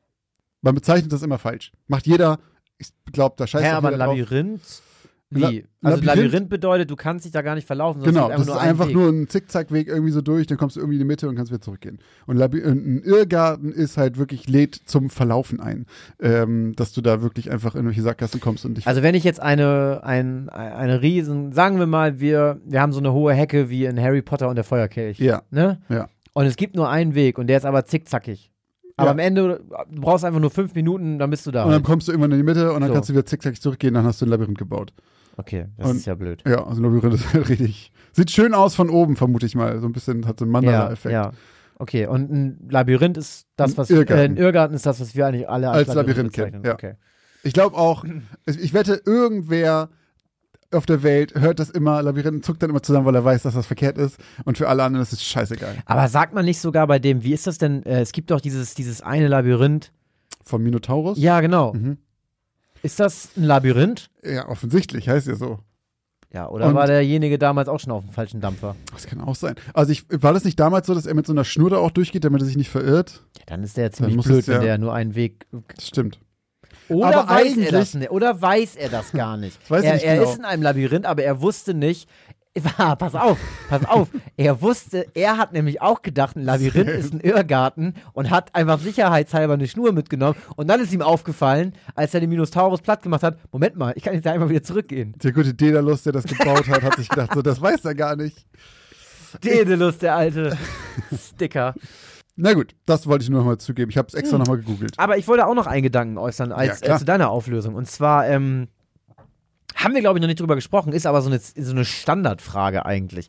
Man bezeichnet das immer falsch. Macht jeder, ich glaube, da scheißt Hä, auch aber ein jeder drauf. Labyrinth? La- Wie? Also Labyrinth- Labyrinth bedeutet, du kannst dich da gar nicht verlaufen. sondern Genau, es das gibt ist einen einfach Weg. nur ein Zickzackweg irgendwie so durch, dann kommst du irgendwie in die Mitte und kannst wieder zurückgehen. Und Laby- ein Irrgarten ist halt wirklich, lädt zum Verlaufen ein. Ähm, dass du da wirklich einfach in irgendwelche Sackgassen kommst und dich. Also wenn ich jetzt eine, ein, eine riesen, sagen wir mal, wir, wir haben so eine hohe Hecke wie in Harry Potter und der Feuerkelch. ja, Ne? ja. Und es gibt nur einen Weg und der ist aber zickzackig. Aber Ja. am Ende, du brauchst einfach nur fünf Minuten, dann bist du da. Und dann Halt. kommst du irgendwann in die Mitte und dann So. kannst du wieder zickzackig zurückgehen, dann hast du ein Labyrinth gebaut. Okay, das Und- ist ja blöd. Ja, also ein Labyrinth ist halt richtig. Sieht schön aus von oben, vermute ich mal. So ein bisschen hat so einen Ja, Mandala-Effekt. ja. Okay, und ein Labyrinth ist das, Ein was Irrgarten. Äh, ein Irrgarten ist das, was wir eigentlich alle Als Labyrinth kennen, bezeichnen. ja. Okay. Ich glaube auch, ich wette, irgendwer auf der Welt hört das immer, Labyrinth, und zuckt dann immer zusammen, weil er weiß, dass das verkehrt ist. Und für alle anderen ist es scheißegal. Aber sagt man nicht sogar bei dem, wie ist das denn, äh, es gibt doch dieses, dieses eine Labyrinth. Vom Minotaurus? Ja, genau. Mhm. Ist das ein Labyrinth? Ja, offensichtlich, heißt ja so. Ja, oder Und war derjenige damals auch schon auf dem falschen Dampfer? Das kann auch sein. Also ich, war das nicht damals so, dass er mit so einer Schnur da auch durchgeht, damit er sich nicht verirrt? Ja, dann ist der ja ziemlich muss blöd, es ja- wenn der nur einen Weg. Das stimmt. Oder Aber weiß eigentlich- er das nicht? Oder weiß er das gar nicht? Das weiß ich er nicht er genau. ist in einem Labyrinth, aber er wusste nicht. Pass auf, pass auf. Er wusste, er hat nämlich auch gedacht, ein Labyrinth ist ein Irrgarten und hat einfach sicherheitshalber eine Schnur mitgenommen. Und dann ist ihm aufgefallen, als er den Minotaurus platt gemacht hat, Moment mal, ich kann jetzt da einfach wieder zurückgehen. Der gute Daedalus, der das gebaut hat, hat sich gedacht, so, das weiß er gar nicht. Daedalus, der alte Sticker. Na gut, das wollte ich nur noch mal zugeben. Ich habe es extra noch mal gegoogelt. Aber ich wollte auch noch einen Gedanken äußern als, Ja, klar. äh, zu deiner Auflösung. Und zwar, ähm, haben wir, glaube ich, noch nicht drüber gesprochen, ist aber so eine, so eine Standardfrage eigentlich.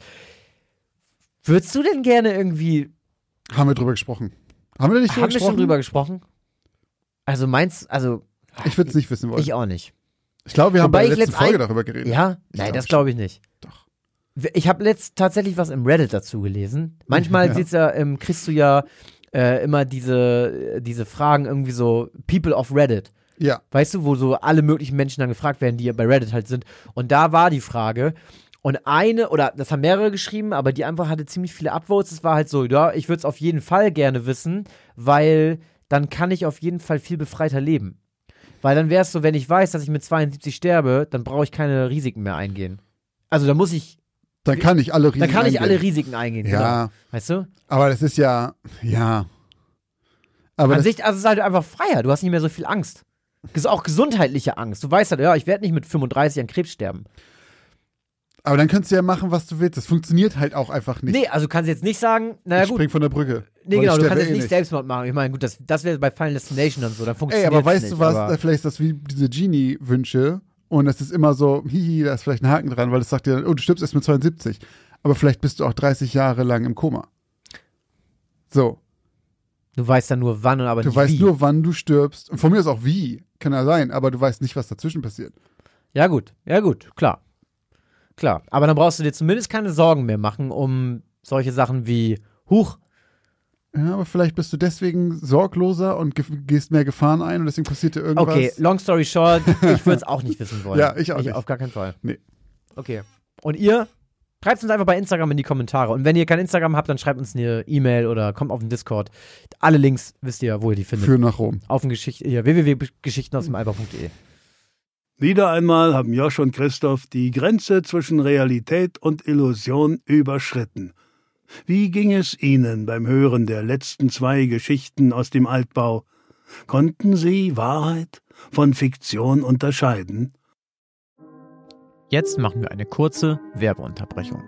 Würdest du denn gerne irgendwie. Haben wir drüber gesprochen? Haben wir nicht drüber Haben wir gesprochen? schon drüber gesprochen? Also meinst also. Ich würde es nicht wissen wollen. Ich auch nicht. Ich glaube, wir haben Wobei bei der ich letzten letzt Folge ein- darüber geredet. Ja? Ich Nein, glaub das schon. glaube ich nicht. Doch. Ich habe letzt tatsächlich was im Reddit dazu gelesen. Manchmal Ja. sieht's ja, ähm, kriegst du ja äh, immer diese, diese Fragen irgendwie so People of Reddit. Ja. Weißt du, wo so alle möglichen Menschen dann gefragt werden, die ja bei Reddit halt sind. Und da war die Frage. Und eine, oder das haben mehrere geschrieben, aber die Antwort hatte ziemlich viele Upvotes. Es war halt so, ja, ich würde es auf jeden Fall gerne wissen, weil dann kann ich auf jeden Fall viel befreiter leben. Weil dann wäre es so, wenn ich weiß, dass ich mit zweiundsiebzig sterbe, dann brauche ich keine Risiken mehr eingehen. Also da muss ich, Dann kann ich alle Risiken dann kann ich alle eingehen. Risiken eingehen. Ja, Genau. Weißt du? aber das ist ja, ja. Aber An das, sich, also es ist halt einfach freier. Du hast nicht mehr so viel Angst. Ges- Auch gesundheitliche Angst. Du weißt halt, ja, ich werde nicht mit fünfunddreißig an Krebs sterben. aber dann kannst du ja machen, was du willst. Das funktioniert halt auch einfach nicht. Nee, also du kannst jetzt nicht sagen, naja ich gut, spring von der Brücke. nee weil genau, ich du sterbe kannst jetzt eh nicht Selbstmord machen. Ich meine, gut, das, das wäre bei Final Destination und so, dann Ey, funktioniert aber weißt nicht, du was, aber- äh, vielleicht ist das wie diese Genie-Wünsche und es ist immer so, hihi, da ist vielleicht ein Haken dran, weil es sagt dir, oh, du stirbst erst mit zweiundsiebzig. Aber vielleicht bist du auch dreißig Jahre lang im Koma. So, Du weißt dann nur wann und aber du nicht weißt wie. nur, wann du stirbst. Und von mir ist auch wie, kann ja sein, aber du weißt nicht, was dazwischen passiert. Ja gut, ja gut, klar. Klar, aber dann brauchst du dir zumindest keine Sorgen mehr machen um solche Sachen wie, huch, Ja, aber vielleicht bist du deswegen sorgloser und ge gehst mehr Gefahren ein und deswegen passiert dir irgendwas. okay, long story short, ich würde es auch nicht wissen wollen. Ja, ich auch nicht. Auf gar keinen Fall. Nee. Okay. Und ihr? Schreibt uns einfach bei Instagram in die Kommentare. Und wenn ihr kein Instagram habt, dann schreibt uns eine E-Mail oder kommt auf den Discord. Alle Links wisst ihr, wo ihr die findet. Für nach Rom. Auf dem Geschicht ja, w w w punkt geschichten aus dem alba punkt de. Wieder einmal haben Josh und Christoph die Grenze zwischen Realität und Illusion überschritten. Wie ging es Ihnen beim Hören der letzten zwei Geschichten aus dem Altbau? Konnten Sie Wahrheit von Fiktion unterscheiden? Jetzt machen wir eine kurze Werbeunterbrechung.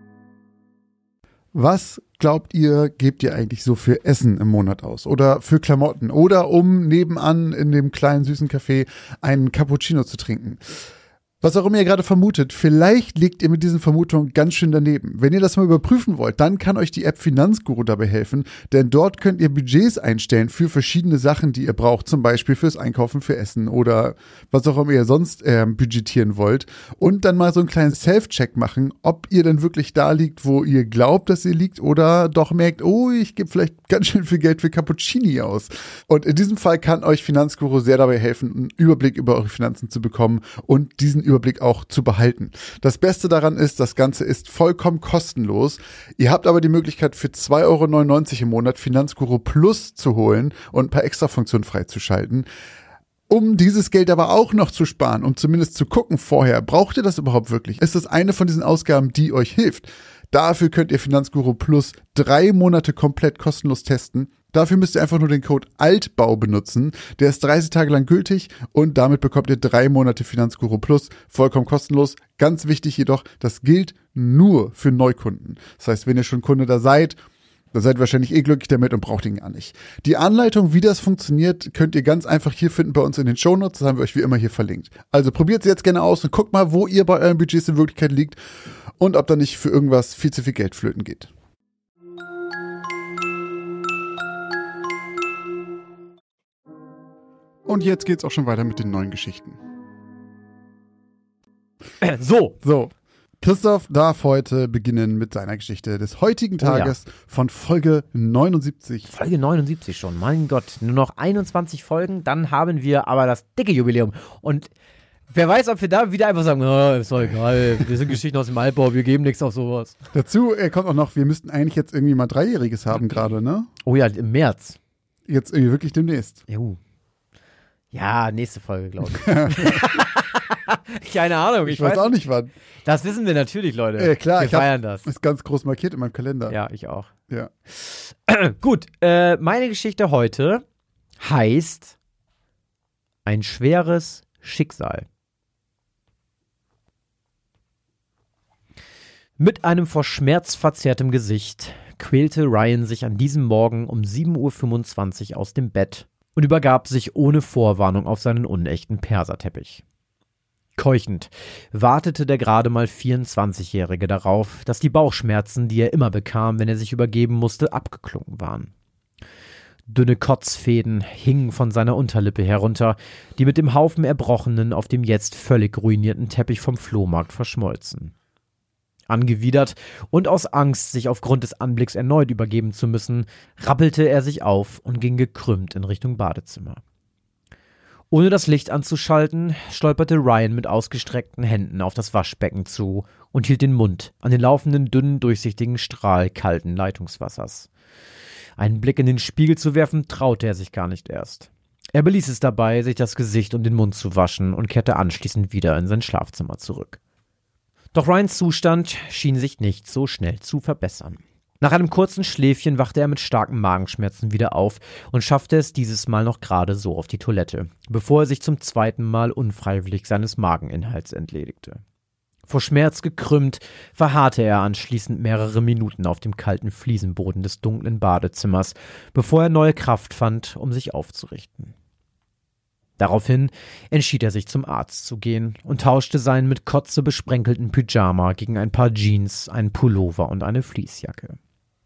Was glaubt ihr, gebt ihr eigentlich so für Essen im Monat aus? Oder für Klamotten? Oder um nebenan in dem kleinen süßen Café einen Cappuccino zu trinken? Was auch immer ihr gerade vermutet, vielleicht liegt ihr mit diesen Vermutungen ganz schön daneben. Wenn ihr das mal überprüfen wollt, dann kann euch die App Finanzguru dabei helfen, denn dort könnt ihr Budgets einstellen für verschiedene Sachen, die ihr braucht, zum Beispiel fürs Einkaufen, für Essen oder was auch immer ihr sonst äh, budgetieren wollt und dann mal so einen kleinen Self-Check machen, ob ihr denn wirklich da liegt, wo ihr glaubt, dass ihr liegt oder doch merkt, oh, ich gebe vielleicht ganz schön viel Geld für Cappuccini aus. Und in diesem Fall kann euch Finanzguru sehr dabei helfen, einen Überblick über eure Finanzen zu bekommen und diesen Überblick auch zu behalten. Das Beste daran ist, das Ganze ist vollkommen kostenlos. Ihr habt aber die Möglichkeit für zwei Euro neunundneunzig im Monat Finanzguru Plus zu holen und ein paar Extrafunktionen freizuschalten. Um dieses Geld aber auch noch zu sparen, um zumindest zu gucken vorher, braucht ihr das überhaupt wirklich? Ist das eine von diesen Ausgaben, die euch hilft? Dafür könnt ihr Finanzguru Plus drei Monate komplett kostenlos testen. Dafür müsst ihr einfach nur den Code ALTBAU benutzen. Der ist dreißig Tage lang gültig und damit bekommt ihr drei Monate Finanzguru Plus vollkommen kostenlos. Ganz wichtig jedoch, das gilt nur für Neukunden. Das heißt, wenn ihr schon Kunde da seid, dann seid ihr wahrscheinlich eh glücklich damit und braucht ihn gar nicht. Die Anleitung, wie das funktioniert, könnt ihr ganz einfach hier finden bei uns in den Shownotes. Das haben wir euch wie immer hier verlinkt. Also probiert es jetzt gerne aus und guckt mal, wo ihr bei euren Budgets in Wirklichkeit liegt und ob da nicht für irgendwas viel zu viel Geld flöten geht. Und jetzt geht's auch schon weiter mit den neuen Geschichten. Äh, so. So. Christoph darf heute beginnen mit seiner Geschichte des heutigen Tages oh ja. von Folge neunundsiebzig. Folge neunundsiebzig schon, mein Gott. Nur noch einundzwanzig Folgen, dann haben wir aber das dicke Jubiläum. Und wer weiß, ob wir da wieder einfach sagen, oh, ist doch egal, wir sind Geschichten aus dem Altbau, wir geben nichts auf sowas. Dazu äh, kommt auch noch, wir müssten eigentlich jetzt irgendwie mal Dreijähriges haben gerade, ne? Oh ja, im März. Jetzt irgendwie wirklich demnächst. Juhu. Ja, nächste Folge, glaube ich. Keine Ahnung. Ich, ich weiß, weiß auch nicht wann. Das wissen wir natürlich, Leute. Ja, klar. Wir ich feiern das. Ist ganz groß markiert in meinem Kalender. Ja, ich auch. Ja. Gut, äh, meine Geschichte heute heißt ein schweres Schicksal. Mit einem vor Schmerz verzerrtem Gesicht quälte Ryan sich an diesem Morgen um sieben Uhr fünfundzwanzig aus dem Bett und übergab sich ohne Vorwarnung auf seinen unechten Perserteppich. Keuchend wartete der gerade mal vierundzwanzigjährige darauf, dass die Bauchschmerzen, die er immer bekam, wenn er sich übergeben musste, abgeklungen waren. Dünne Kotzfäden hingen von seiner Unterlippe herunter, die mit dem Haufen Erbrochenen auf dem jetzt völlig ruinierten Teppich vom Flohmarkt verschmolzen. Angewidert und aus Angst, sich aufgrund des Anblicks erneut übergeben zu müssen, rappelte er sich auf und ging gekrümmt in Richtung Badezimmer. Ohne das Licht anzuschalten, stolperte Ryan mit ausgestreckten Händen auf das Waschbecken zu und hielt den Mund an den laufenden, dünnen, durchsichtigen Strahl kalten Leitungswassers. Einen Blick in den Spiegel zu werfen, traute er sich gar nicht erst. Er beließ es dabei, sich das Gesicht und den Mund zu waschen und kehrte anschließend wieder in sein Schlafzimmer zurück. Doch Ryans Zustand schien sich nicht so schnell zu verbessern. Nach einem kurzen Schläfchen wachte er mit starken Magenschmerzen wieder auf und schaffte es dieses Mal noch gerade so auf die Toilette, bevor er sich zum zweiten Mal unfreiwillig seines Mageninhalts entledigte. Vor Schmerz gekrümmt, verharrte er anschließend mehrere Minuten auf dem kalten Fliesenboden des dunklen Badezimmers, bevor er neue Kraft fand, um sich aufzurichten. Daraufhin entschied er sich zum Arzt zu gehen und tauschte seinen mit Kotze besprenkelten Pyjama gegen ein paar Jeans, einen Pullover und eine Fleecejacke.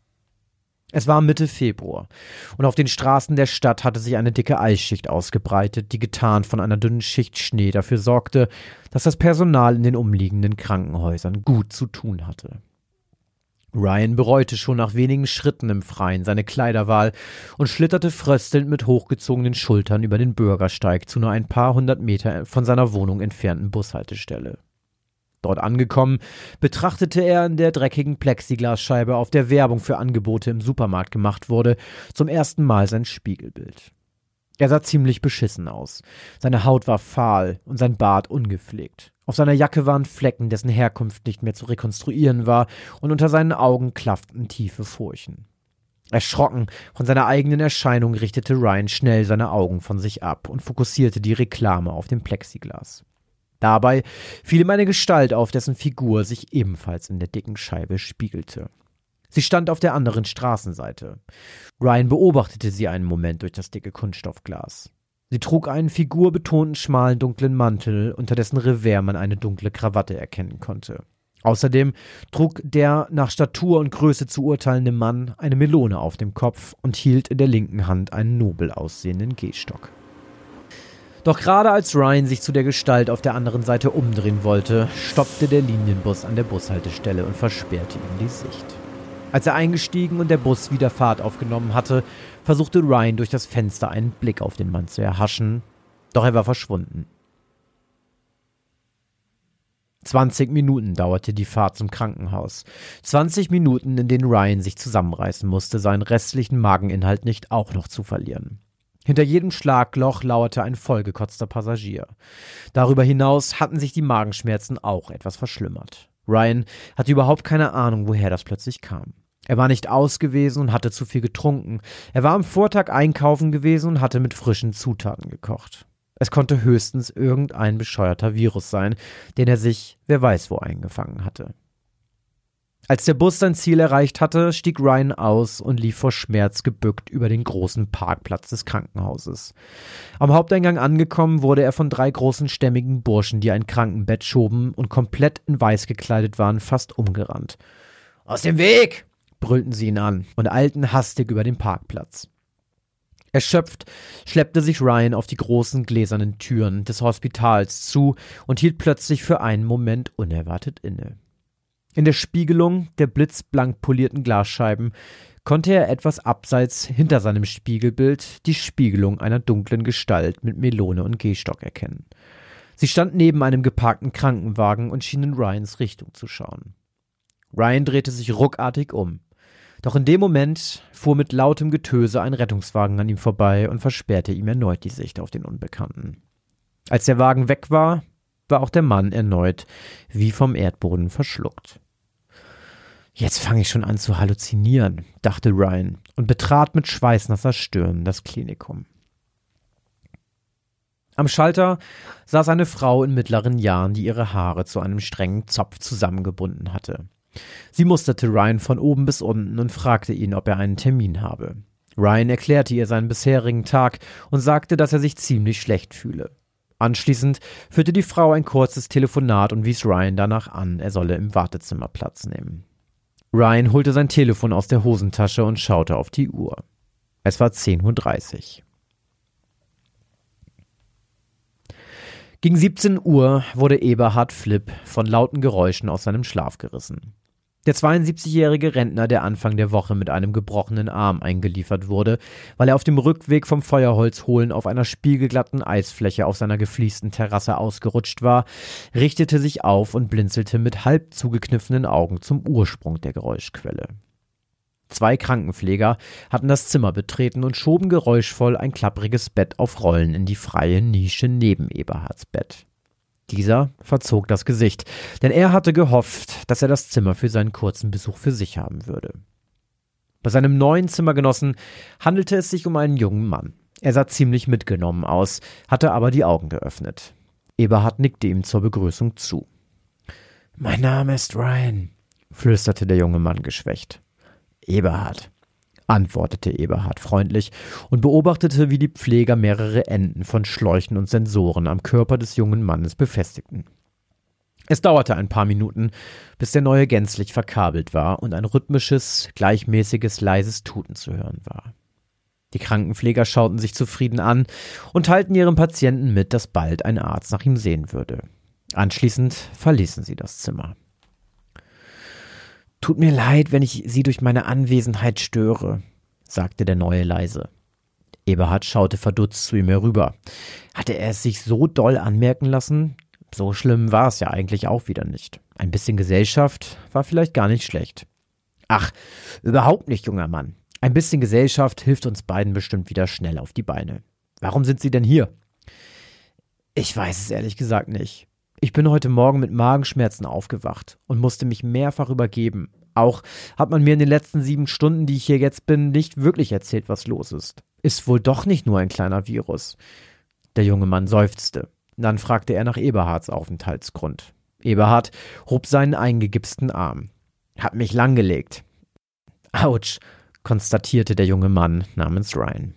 Es war Mitte Februar und auf den Straßen der Stadt hatte sich eine dicke Eisschicht ausgebreitet, die getarnt von einer dünnen Schicht Schnee dafür sorgte, dass das Personal in den umliegenden Krankenhäusern gut zu tun hatte. Ryan bereute schon nach wenigen Schritten im Freien seine Kleiderwahl und schlitterte fröstelnd mit hochgezogenen Schultern über den Bürgersteig zu nur ein paar hundert Meter von seiner Wohnung entfernten Bushaltestelle. Dort angekommen, betrachtete er in der dreckigen Plexiglasscheibe, auf der Werbung für Angebote im Supermarkt gemacht wurde, zum ersten Mal sein Spiegelbild. Er sah ziemlich beschissen aus. Seine Haut war fahl und sein Bart ungepflegt. Auf seiner Jacke waren Flecken, dessen Herkunft nicht mehr zu rekonstruieren war, und unter seinen Augen klafften tiefe Furchen. Erschrocken von seiner eigenen Erscheinung richtete Ryan schnell seine Augen von sich ab und fokussierte die Reklame auf dem Plexiglas. Dabei fiel ihm eine Gestalt auf, dessen Figur sich ebenfalls in der dicken Scheibe spiegelte. Sie stand auf der anderen Straßenseite. Ryan beobachtete sie einen Moment durch das dicke Kunststoffglas. Sie trug einen figurbetonten schmalen dunklen Mantel, unter dessen Revers man eine dunkle Krawatte erkennen konnte. Außerdem trug der nach Statur und Größe zu urteilende Mann eine Melone auf dem Kopf und hielt in der linken Hand einen nobel aussehenden Gehstock. Doch gerade als Ryan sich zu der Gestalt auf der anderen Seite umdrehen wollte, stoppte der Linienbus an der Bushaltestelle und versperrte ihm die Sicht. Als er eingestiegen und der Bus wieder Fahrt aufgenommen hatte, versuchte Ryan durch das Fenster einen Blick auf den Mann zu erhaschen, doch er war verschwunden. Zwanzig Minuten dauerte die Fahrt zum Krankenhaus. Zwanzig Minuten, in denen Ryan sich zusammenreißen musste, seinen restlichen Mageninhalt nicht auch noch zu verlieren. Hinter jedem Schlagloch lauerte ein vollgekotzter Passagier. Darüber hinaus hatten sich die Magenschmerzen auch etwas verschlimmert. Ryan hatte überhaupt keine Ahnung, woher das plötzlich kam. Er war nicht aus gewesen und hatte zu viel getrunken. Er war am Vortag einkaufen gewesen und hatte mit frischen Zutaten gekocht. Es konnte höchstens irgendein bescheuerter Virus sein, den er sich, wer weiß wo, eingefangen hatte. Als der Bus sein Ziel erreicht hatte, stieg Ryan aus und lief vor Schmerz gebückt über den großen Parkplatz des Krankenhauses. Am Haupteingang angekommen, wurde er von drei großen stämmigen Burschen, die ein Krankenbett schoben und komplett in weiß gekleidet waren, fast umgerannt. »Aus dem Weg!« brüllten sie ihn an und eilten hastig über den Parkplatz. Erschöpft schleppte sich Ryan auf die großen gläsernen Türen des Hospitals zu und hielt plötzlich für einen Moment unerwartet inne. In der Spiegelung der blitzblank polierten Glasscheiben konnte er etwas abseits hinter seinem Spiegelbild die Spiegelung einer dunklen Gestalt mit Melone und Gehstock erkennen. Sie stand neben einem geparkten Krankenwagen und schien in Ryans Richtung zu schauen. Ryan drehte sich ruckartig um. Doch in dem Moment fuhr mit lautem Getöse ein Rettungswagen an ihm vorbei und versperrte ihm erneut die Sicht auf den Unbekannten. Als der Wagen weg war, war auch der Mann erneut wie vom Erdboden verschluckt. Jetzt fange ich schon an zu halluzinieren, dachte Ryan und betrat mit schweißnasser Stirn das Klinikum. Am Schalter saß eine Frau in mittleren Jahren, die ihre Haare zu einem strengen Zopf zusammengebunden hatte. Sie musterte Ryan von oben bis unten und fragte ihn, ob er einen Termin habe. Ryan erklärte ihr seinen bisherigen Tag und sagte, dass er sich ziemlich schlecht fühle. Anschließend führte die Frau ein kurzes Telefonat und wies Ryan danach an, er solle im Wartezimmer Platz nehmen. Ryan holte sein Telefon aus der Hosentasche und schaute auf die Uhr. Es war zehn Uhr dreißig. Gegen siebzehn Uhr wurde Eberhard Flipp von lauten Geräuschen aus seinem Schlaf gerissen. Der zweiundsiebzigjährige Rentner, der Anfang der Woche mit einem gebrochenen Arm eingeliefert wurde, weil er auf dem Rückweg vom Feuerholz holen auf einer spiegelglatten Eisfläche auf seiner gefliesten Terrasse ausgerutscht war, richtete sich auf und blinzelte mit halb zugekniffenen Augen zum Ursprung der Geräuschquelle. Zwei Krankenpfleger hatten das Zimmer betreten und schoben geräuschvoll ein klappriges Bett auf Rollen in die freie Nische neben Eberhards Bett. Dieser verzog das Gesicht, denn er hatte gehofft, dass er das Zimmer für seinen kurzen Besuch für sich haben würde. Bei seinem neuen Zimmergenossen handelte es sich um einen jungen Mann. Er sah ziemlich mitgenommen aus, hatte aber die Augen geöffnet. Eberhard nickte ihm zur Begrüßung zu. »Mein Name ist Ryan«, flüsterte der junge Mann geschwächt. »Eberhard«, antwortete Eberhard freundlich und beobachtete, wie die Pfleger mehrere Enden von Schläuchen und Sensoren am Körper des jungen Mannes befestigten. Es dauerte ein paar Minuten, bis der Neue gänzlich verkabelt war und ein rhythmisches, gleichmäßiges, leises Tuten zu hören war. Die Krankenpfleger schauten sich zufrieden an und teilten ihrem Patienten mit, dass bald ein Arzt nach ihm sehen würde. Anschließend verließen sie das Zimmer. »Tut mir leid, wenn ich Sie durch meine Anwesenheit störe«, sagte der Neue leise. Eberhard schaute verdutzt zu ihm herüber. Hatte er es sich so doll anmerken lassen? So schlimm war es ja eigentlich auch wieder nicht. Ein bisschen Gesellschaft war vielleicht gar nicht schlecht. »Ach, überhaupt nicht, junger Mann. Ein bisschen Gesellschaft hilft uns beiden bestimmt wieder schnell auf die Beine. Warum sind Sie denn hier?« »Ich weiß es ehrlich gesagt nicht. Ich bin heute Morgen mit Magenschmerzen aufgewacht und musste mich mehrfach übergeben. Auch hat man mir in den letzten sieben Stunden, die ich hier jetzt bin, nicht wirklich erzählt, was los ist. Ist wohl doch nicht nur ein kleiner Virus.« Der junge Mann seufzte. Dann fragte er nach Eberhards Aufenthaltsgrund. Eberhard hob seinen eingegipsten Arm. »Hat mich langgelegt.« »Autsch«, konstatierte der junge Mann namens Ryan.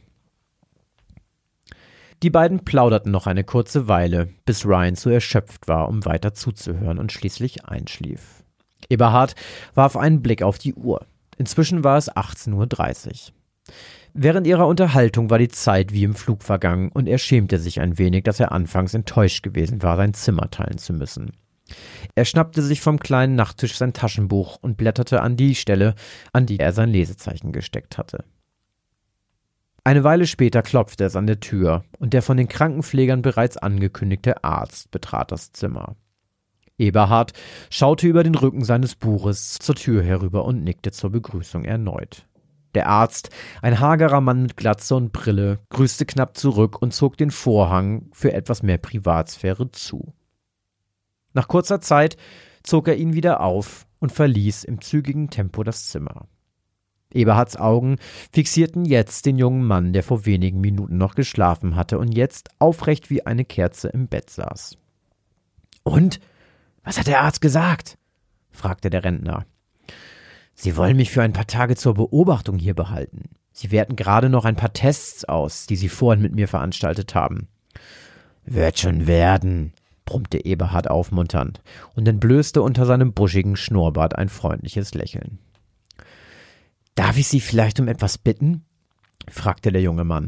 Die beiden plauderten noch eine kurze Weile, bis Ryan zu erschöpft war, um weiter zuzuhören und schließlich einschlief. Eberhard warf einen Blick auf die Uhr. Inzwischen war es achtzehn Uhr dreißig. Während ihrer Unterhaltung war die Zeit wie im Flug vergangen und er schämte sich ein wenig, dass er anfangs enttäuscht gewesen war, sein Zimmer teilen zu müssen. Er schnappte sich vom kleinen Nachttisch sein Taschenbuch und blätterte an die Stelle, an die er sein Lesezeichen gesteckt hatte. Eine Weile später klopfte es an der Tür und der von den Krankenpflegern bereits angekündigte Arzt betrat das Zimmer. Eberhard schaute über den Rücken seines Buches zur Tür herüber und nickte zur Begrüßung erneut. Der Arzt, ein hagerer Mann mit Glatze und Brille, grüßte knapp zurück und zog den Vorhang für etwas mehr Privatsphäre zu. Nach kurzer Zeit zog er ihn wieder auf und verließ im zügigen Tempo das Zimmer. Eberhards Augen fixierten jetzt den jungen Mann, der vor wenigen Minuten noch geschlafen hatte und jetzt aufrecht wie eine Kerze im Bett saß. »Und? Was hat der Arzt gesagt?« fragte der Rentner. »Sie wollen mich für ein paar Tage zur Beobachtung hier behalten. Sie werten gerade noch ein paar Tests aus, die Sie vorhin mit mir veranstaltet haben.« »Wird schon werden«, brummte Eberhard aufmunternd und entblößte unter seinem buschigen Schnurrbart ein freundliches Lächeln. »Darf ich Sie vielleicht um etwas bitten?« fragte der junge Mann.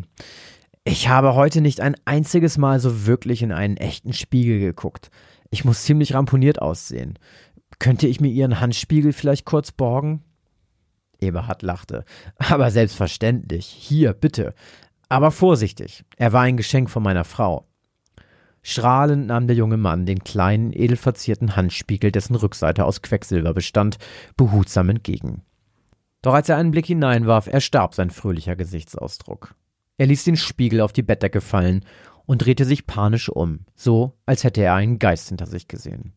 Ich habe heute nicht ein einziges Mal so wirklich in einen echten Spiegel geguckt. Ich muss ziemlich ramponiert aussehen. Könnte ich mir Ihren Handspiegel vielleicht kurz borgen? Eberhard lachte. Aber selbstverständlich. Hier, bitte. Aber vorsichtig. Er war ein Geschenk von meiner Frau. Strahlend nahm der junge Mann den kleinen, edelverzierten Handspiegel, dessen Rückseite aus Quecksilber bestand, behutsam entgegen. Doch als er einen Blick hineinwarf, erstarb sein fröhlicher Gesichtsausdruck. Er ließ den Spiegel auf die Bettdecke fallen und drehte sich panisch um, so als hätte er einen Geist hinter sich gesehen.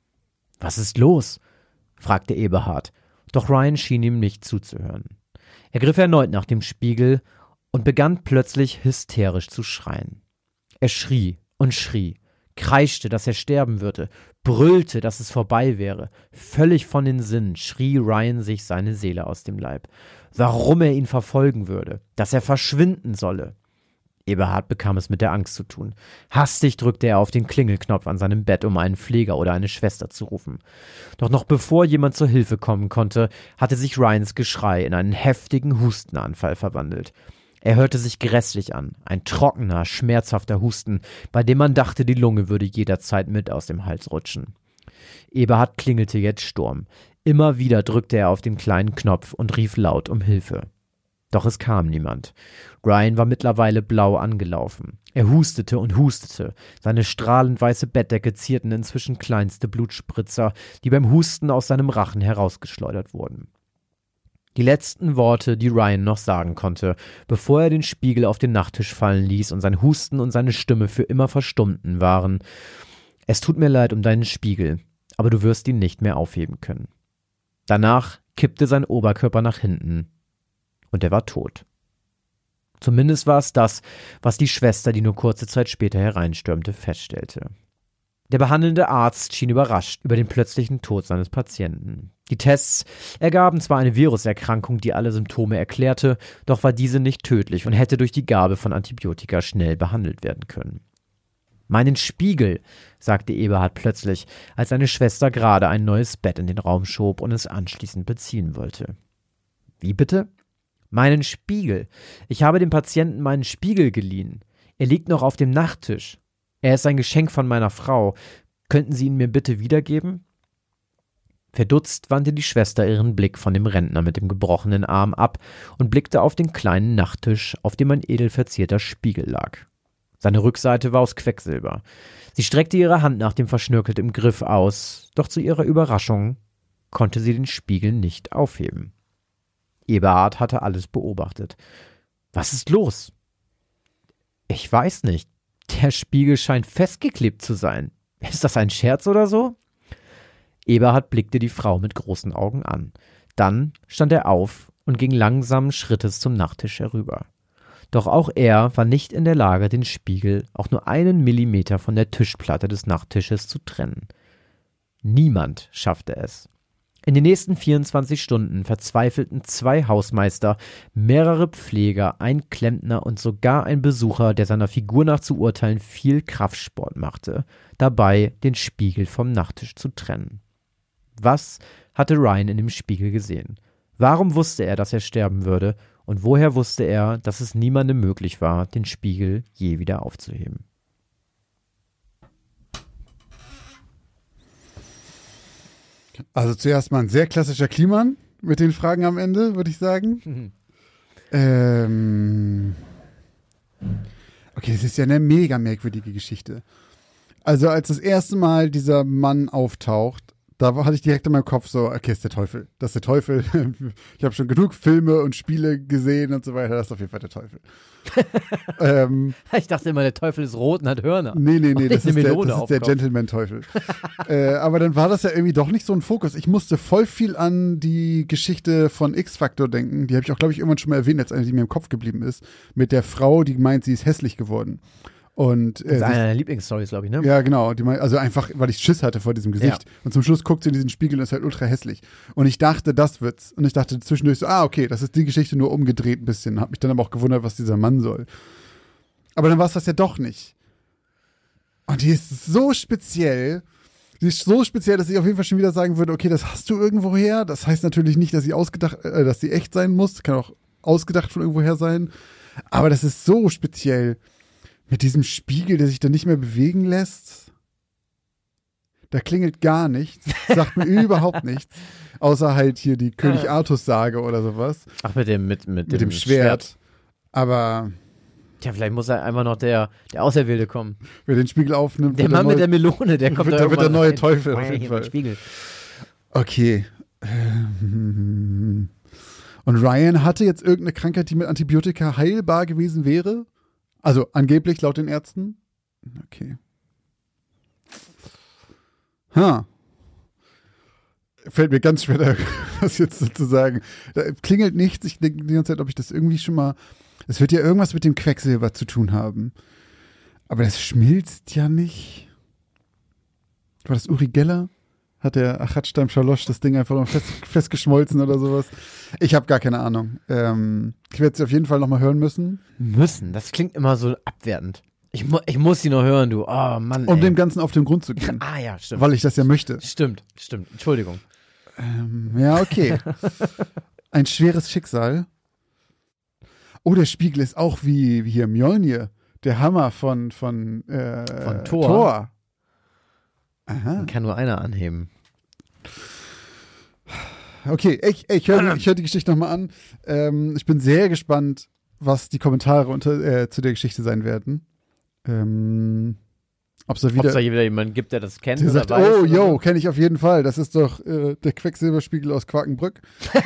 »Was ist los?« fragte Eberhard, doch Ryan schien ihm nicht zuzuhören. Er griff erneut nach dem Spiegel und begann plötzlich hysterisch zu schreien. Er schrie und schrie, kreischte, dass er sterben würde, brüllte, dass es vorbei wäre. Völlig von den Sinnen schrie Ryan sich seine Seele aus dem Leib. Warum er ihn verfolgen würde, dass er verschwinden solle. Eberhard bekam es mit der Angst zu tun. Hastig drückte er auf den Klingelknopf an seinem Bett, um einen Pfleger oder eine Schwester zu rufen. Doch noch bevor jemand zur Hilfe kommen konnte, hatte sich Ryans Geschrei in einen heftigen Hustenanfall verwandelt. Er hörte sich grässlich an, ein trockener, schmerzhafter Husten, bei dem man dachte, die Lunge würde jederzeit mit aus dem Hals rutschen. Eberhard klingelte jetzt Sturm. Immer wieder drückte er auf den kleinen Knopf und rief laut um Hilfe. Doch es kam niemand. Ryan war mittlerweile blau angelaufen. Er hustete und hustete. Seine strahlend weiße Bettdecke zierten inzwischen kleinste Blutspritzer, die beim Husten aus seinem Rachen herausgeschleudert wurden. Die letzten Worte, die Ryan noch sagen konnte, bevor er den Spiegel auf den Nachttisch fallen ließ und sein Husten und seine Stimme für immer verstummten, waren: »Es tut mir leid um deinen Spiegel, aber du wirst ihn nicht mehr aufheben können.« Danach kippte sein Oberkörper nach hinten und er war tot. Zumindest war es das, was die Schwester, die nur kurze Zeit später hereinstürmte, feststellte. Der behandelnde Arzt schien überrascht über den plötzlichen Tod seines Patienten. Die Tests ergaben zwar eine Viruserkrankung, die alle Symptome erklärte, doch war diese nicht tödlich und hätte durch die Gabe von Antibiotika schnell behandelt werden können. »Meinen Spiegel«, sagte Eberhard plötzlich, als seine Schwester gerade ein neues Bett in den Raum schob und es anschließend beziehen wollte. »Wie bitte?« »Meinen Spiegel. Ich habe dem Patienten meinen Spiegel geliehen. Er liegt noch auf dem Nachttisch. Er ist ein Geschenk von meiner Frau. Könnten Sie ihn mir bitte wiedergeben?« Verdutzt wandte die Schwester ihren Blick von dem Rentner mit dem gebrochenen Arm ab und blickte auf den kleinen Nachttisch, auf dem ein edel verzierter Spiegel lag. Seine Rückseite war aus Quecksilber. Sie streckte ihre Hand nach dem verschnörkelten Griff aus, doch zu ihrer Überraschung konnte sie den Spiegel nicht aufheben. Eberhard hatte alles beobachtet. »Was ist los?« »Ich weiß nicht. Der Spiegel scheint festgeklebt zu sein. Ist das ein Scherz oder so?« Eberhard blickte die Frau mit großen Augen an. Dann stand er auf und ging langsamen Schrittes zum Nachttisch herüber. Doch auch er war nicht in der Lage, den Spiegel auch nur einen Millimeter von der Tischplatte des Nachttisches zu trennen. Niemand schaffte es. In den nächsten vierundzwanzig Stunden verzweifelten zwei Hausmeister, mehrere Pfleger, ein Klempner und sogar ein Besucher, der seiner Figur nach zu urteilen viel Kraftsport machte, dabei, den Spiegel vom Nachttisch zu trennen. Was hatte Ryan in dem Spiegel gesehen? Warum wusste er, dass er sterben würde? Und woher wusste er, dass es niemandem möglich war, den Spiegel je wieder aufzuheben? Also zuerst mal ein sehr klassischer Kliman mit den Fragen am Ende, würde ich sagen. Mhm. Ähm okay, das ist ja eine mega merkwürdige Geschichte. Also als das erste Mal dieser Mann auftaucht, da hatte ich direkt in meinem Kopf so, okay, ist der Teufel. Das ist der Teufel. Ich habe schon genug Filme und Spiele gesehen und so weiter. Das ist auf jeden Fall der Teufel. ähm, ich dachte immer, der Teufel ist rot und hat Hörner. Nee, nee, nee, das ist, der, das ist der Gentleman-Teufel. äh, aber dann war das ja irgendwie doch nicht so ein Fokus. Ich musste voll viel an die Geschichte von X-Factor denken. Die habe ich auch, glaube ich, irgendwann schon mal erwähnt, als eine, die mir im Kopf geblieben ist. Mit der Frau, die meint, sie ist hässlich geworden. Und, äh, das ist eine deiner Lieblingsstorys, glaube ich, ne? Ja, genau. Die mein, also einfach, weil ich Schiss hatte vor diesem Gesicht. Ja. Und zum Schluss guckt sie in diesen Spiegel und ist halt ultra hässlich. Und ich dachte, das wird's. Und ich dachte zwischendurch so, ah, okay, das ist die Geschichte nur umgedreht ein bisschen. Hab mich dann aber auch gewundert, was dieser Mann soll. Aber dann war es das ja doch nicht. Und die ist so speziell. Die ist so speziell, dass ich auf jeden Fall schon wieder sagen würde, okay, das hast du irgendwo her. Das heißt natürlich nicht, dass sie ausgedacht, äh, dass sie echt sein muss. Kann auch ausgedacht von irgendwoher sein. Aber das ist so speziell. Mit diesem Spiegel, der sich dann nicht mehr bewegen lässt. Da klingelt gar nichts. Sagt mir überhaupt nichts. Außer halt hier die König Artus-Sage oder sowas. Ach, mit dem, mit, mit, Mit dem Schwert. Schwert. Aber. Tja, vielleicht muss da einfach noch der, der Auserwählte kommen. Wer den Spiegel aufnimmt. Der Mann mit der Melone, der kommt wird, da Da wird der neue rein. Teufel oh, auf jeden Fall. Spiegel. Okay. Und Ryan hatte jetzt irgendeine Krankheit, die mit Antibiotika heilbar gewesen wäre? Also angeblich laut den Ärzten? Okay. Ha. Fällt mir ganz schwer, das jetzt so zu sagen. Da klingelt nichts. Ich denke die ganze Zeit, ob ich das irgendwie schon mal. Es wird ja irgendwas mit dem Quecksilber zu tun haben. Aber das schmilzt ja nicht. War das Uri Geller? Hat der Achatstein Schalosch das Ding einfach fest, festgeschmolzen oder sowas? Ich habe gar keine Ahnung. Ähm, ich werde sie auf jeden Fall nochmal hören müssen. Müssen? Das klingt immer so abwertend. Ich, mu- ich muss sie noch hören, du. Oh Mann, Um ey. dem Ganzen auf den Grund zu gehen. Ah ja, stimmt. Weil ich das ja möchte. Stimmt, stimmt. Entschuldigung. Ähm, ja, okay. Ein schweres Schicksal. Oh, der Spiegel ist auch wie, wie hier Mjolnir. Der Hammer von, von, äh, Von Thor. Thor. Aha. Kann nur einer anheben. Okay, ich, ich höre ich hör die Geschichte nochmal an. Ähm, ich bin sehr gespannt, was die Kommentare unter, äh, zu der Geschichte sein werden. Ähm, Ob es da wieder, hier wieder jemanden gibt, der das kennt der oder sagt, weiß. oh, oder yo, so. kenne ich auf jeden Fall. Das ist doch äh, der Quecksilberspiegel aus Quakenbrück.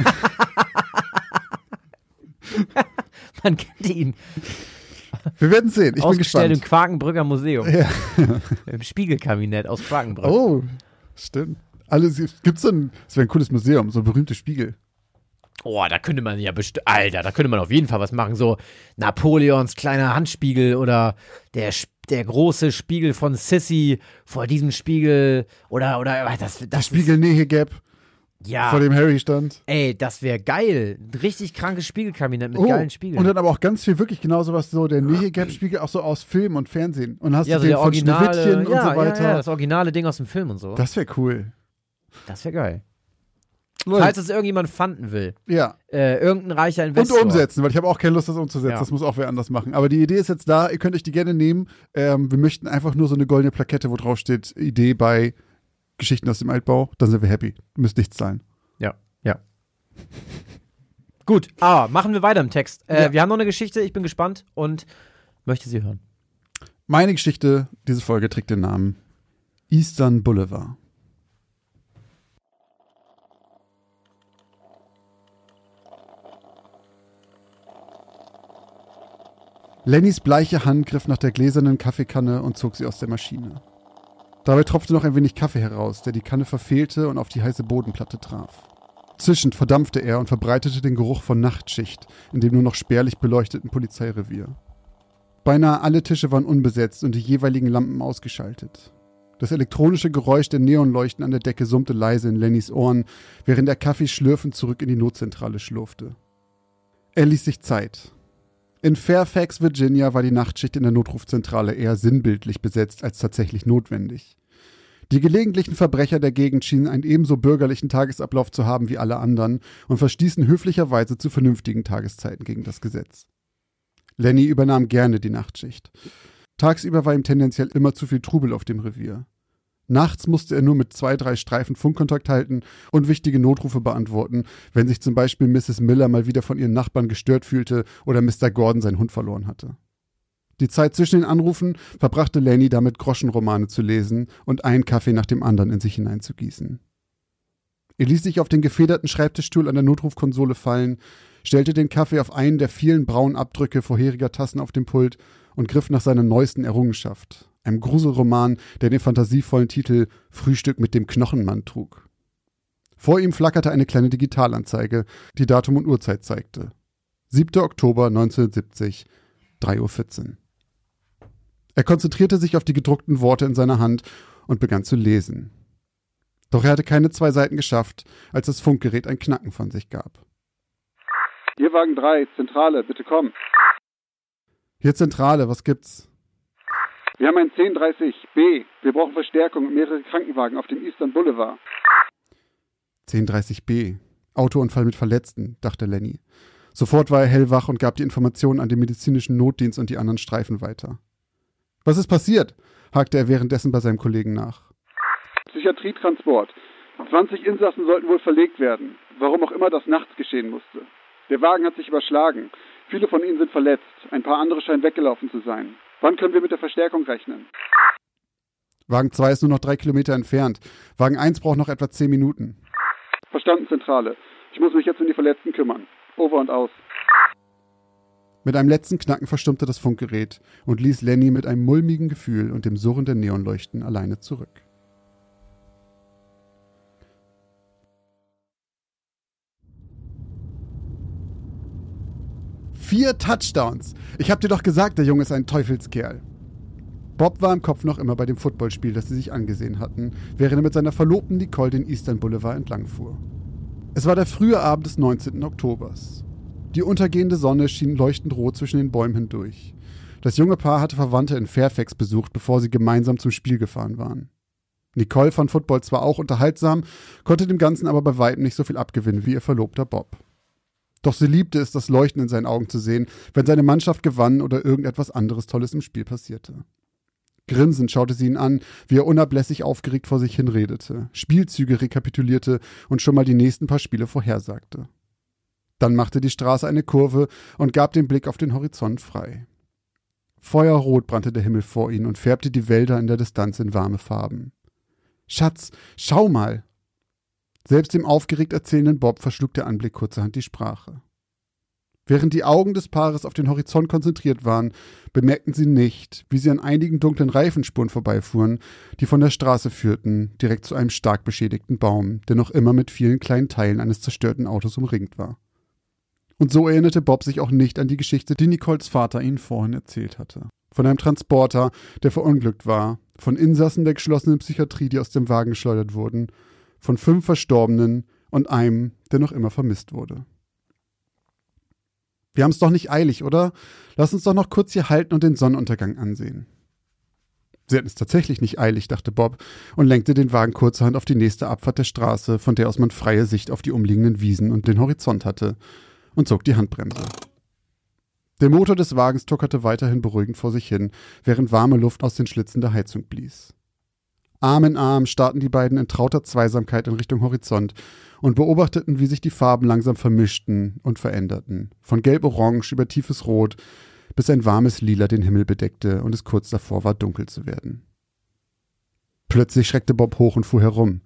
Man kennt ihn. Wir werden sehen. Ich bin Ausgestellt gespannt. im Quakenbrücker Museum. Ja. Im Spiegelkabinett aus Quakenbrück. Oh, stimmt. Alles gibt's so ein, das wäre ein cooles Museum, so berühmte Spiegel. Oh, da könnte man ja bestimmt, Alter, da könnte man auf jeden Fall was machen. So Napoleons kleiner Handspiegel oder der, der große Spiegel von Sissy vor diesem Spiegel oder, oder, das, das Der Spiegel Nehegeb, ja, vor dem Harry stand. ey, das wäre geil. Ein richtig krankes Spiegelkabinett mit Oh, geilen Spiegeln. und dann aber auch ganz viel, wirklich genau sowas, so der Nehegeb-Spiegel, auch so aus Film und Fernsehen. Und hast ja, du so den der von originale, Schneewittchen ja, und so weiter. Ja, ja, das originale Ding aus dem Film und so. Das wäre cool. Das wäre geil. Leute, Falls es irgendjemand fanden will. ja. Äh, irgendein reicher Investor. Und umsetzen, weil ich habe auch keine Lust, das umzusetzen. Ja. Das muss auch wer anders machen. Aber die Idee ist jetzt da, ihr könnt euch die gerne nehmen. Ähm, wir möchten einfach nur so eine goldene Plakette, wo drauf steht, Idee bei Geschichten aus dem Altbau. Dann sind wir happy. Ihr müsst nichts zahlen. Ja, ja. Gut, aber machen wir weiter im Text. Äh, Ja. Wir haben noch eine Geschichte, ich bin gespannt und möchte sie hören. Meine Geschichte, diese Folge trägt den Namen Eastern Boulevard. Lennys bleiche Hand griff nach der gläsernen Kaffeekanne und zog sie aus der Maschine. Dabei tropfte noch ein wenig Kaffee heraus, der die Kanne verfehlte und auf die heiße Bodenplatte traf. Zischend verdampfte er und verbreitete den Geruch von Nachtschicht in dem nur noch spärlich beleuchteten Polizeirevier. Beinahe alle Tische waren unbesetzt und die jeweiligen Lampen ausgeschaltet. Das elektronische Geräusch der Neonleuchten an der Decke summte leise in Lennys Ohren, während der Kaffee schlürfend zurück in die Notzentrale schlurfte. Er ließ sich Zeit. In Fairfax, Virginia, war die Nachtschicht in der Notrufzentrale eher sinnbildlich besetzt als tatsächlich notwendig. Die gelegentlichen Verbrecher der Gegend schienen einen ebenso bürgerlichen Tagesablauf zu haben wie alle anderen und verstießen höflicherweise zu vernünftigen Tageszeiten gegen das Gesetz. Lenny übernahm gerne die Nachtschicht. Tagsüber war ihm tendenziell immer zu viel Trubel auf dem Revier. Nachts musste er nur mit zwei, drei Streifen Funkkontakt halten und wichtige Notrufe beantworten, wenn sich zum Beispiel Misses Miller mal wieder von ihren Nachbarn gestört fühlte oder Mister Gordon seinen Hund verloren hatte. Die Zeit zwischen den Anrufen verbrachte Lenny damit, Groschenromane zu lesen und einen Kaffee nach dem anderen in sich hineinzugießen. Er ließ sich auf den gefederten Schreibtischstuhl an der Notrufkonsole fallen, stellte den Kaffee auf einen der vielen braunen Abdrücke vorheriger Tassen auf dem Pult und griff nach seiner neuesten Errungenschaft, einem Gruselroman, der den fantasievollen Titel Frühstück mit dem Knochenmann trug. Vor ihm flackerte eine kleine Digitalanzeige, die Datum und Uhrzeit zeigte. siebter Oktober neunzehnhundertsiebzig, drei Uhr vierzehn. Er konzentrierte sich auf die gedruckten Worte in seiner Hand und begann zu lesen. Doch er hatte keine zwei Seiten geschafft, als das Funkgerät ein Knacken von sich gab. Hier Wagen drei, Zentrale, bitte komm. Hier Zentrale, was gibt's? Wir haben ein zehn dreißig B. Wir brauchen Verstärkung und mehrere Krankenwagen auf dem Eastern Boulevard. zehn dreißig B. Autounfall mit Verletzten, dachte Lenny. Sofort war er hellwach und gab die Informationen an den medizinischen Notdienst und die anderen Streifen weiter. »Was ist passiert?« hakte er währenddessen bei seinem Kollegen nach. »Psychiatrietransport. zwanzig Insassen sollten wohl verlegt werden, warum auch immer das nachts geschehen musste. Der Wagen hat sich überschlagen. Viele von ihnen sind verletzt. Ein paar andere scheinen weggelaufen zu sein. Wann können wir mit der Verstärkung rechnen?« Wagen zwei ist nur noch drei Kilometer entfernt. Wagen eins braucht noch etwa zehn Minuten. »Verstanden, Zentrale. Ich muss mich jetzt um die Verletzten kümmern. Over und aus.« Mit einem letzten Knacken verstummte das Funkgerät und ließ Lenny mit einem mulmigen Gefühl und dem Surren der Neonleuchten alleine zurück. Vier Touchdowns! Ich hab dir doch gesagt, der Junge ist ein Teufelskerl. Bob war im Kopf noch immer bei dem Footballspiel, das sie sich angesehen hatten, während er mit seiner Verlobten Nicole den Eastern Boulevard entlangfuhr. Es war der frühe Abend des neunzehnten Oktobers. Die untergehende Sonne schien leuchtend rot zwischen den Bäumen hindurch. Das junge Paar hatte Verwandte in Fairfax besucht, bevor sie gemeinsam zum Spiel gefahren waren. Nicole fand Football zwar auch unterhaltsam, konnte dem Ganzen aber bei weitem nicht so viel abgewinnen wie ihr Verlobter Bob. Doch sie liebte es, das Leuchten in seinen Augen zu sehen, wenn seine Mannschaft gewann oder irgendetwas anderes Tolles im Spiel passierte. Grinsend schaute sie ihn an, wie er unablässig aufgeregt vor sich hinredete, Spielzüge rekapitulierte und schon mal die nächsten paar Spiele vorhersagte. Dann machte die Straße eine Kurve und gab den Blick auf den Horizont frei. Feuerrot brannte der Himmel vor ihnen und färbte die Wälder in der Distanz in warme Farben. »Schatz, schau mal!« Selbst dem aufgeregt erzählenden Bob verschlug der Anblick kurzerhand die Sprache. Während die Augen des Paares auf den Horizont konzentriert waren, bemerkten sie nicht, wie sie an einigen dunklen Reifenspuren vorbeifuhren, die von der Straße führten, direkt zu einem stark beschädigten Baum, der noch immer mit vielen kleinen Teilen eines zerstörten Autos umringt war. Und so erinnerte Bob sich auch nicht an die Geschichte, die Nicoles Vater ihnen vorhin erzählt hatte. Von einem Transporter, der verunglückt war, von Insassen der geschlossenen Psychiatrie, die aus dem Wagen geschleudert wurden, von fünf Verstorbenen und einem, der noch immer vermisst wurde. »Wir haben es doch nicht eilig, oder? Lass uns doch noch kurz hier halten und den Sonnenuntergang ansehen.« Sie hatten es tatsächlich nicht eilig, dachte Bob und lenkte den Wagen kurzerhand auf die nächste Abfahrt der Straße, von der aus man freie Sicht auf die umliegenden Wiesen und den Horizont hatte, und zog die Handbremse. Der Motor des Wagens tuckerte weiterhin beruhigend vor sich hin, während warme Luft aus den Schlitzen der Heizung blies. Arm in Arm starrten die beiden in trauter Zweisamkeit in Richtung Horizont und beobachteten, wie sich die Farben langsam vermischten und veränderten, von gelb-orange über tiefes Rot, bis ein warmes Lila den Himmel bedeckte und es kurz davor war, dunkel zu werden. Plötzlich schreckte Bob hoch und fuhr herum.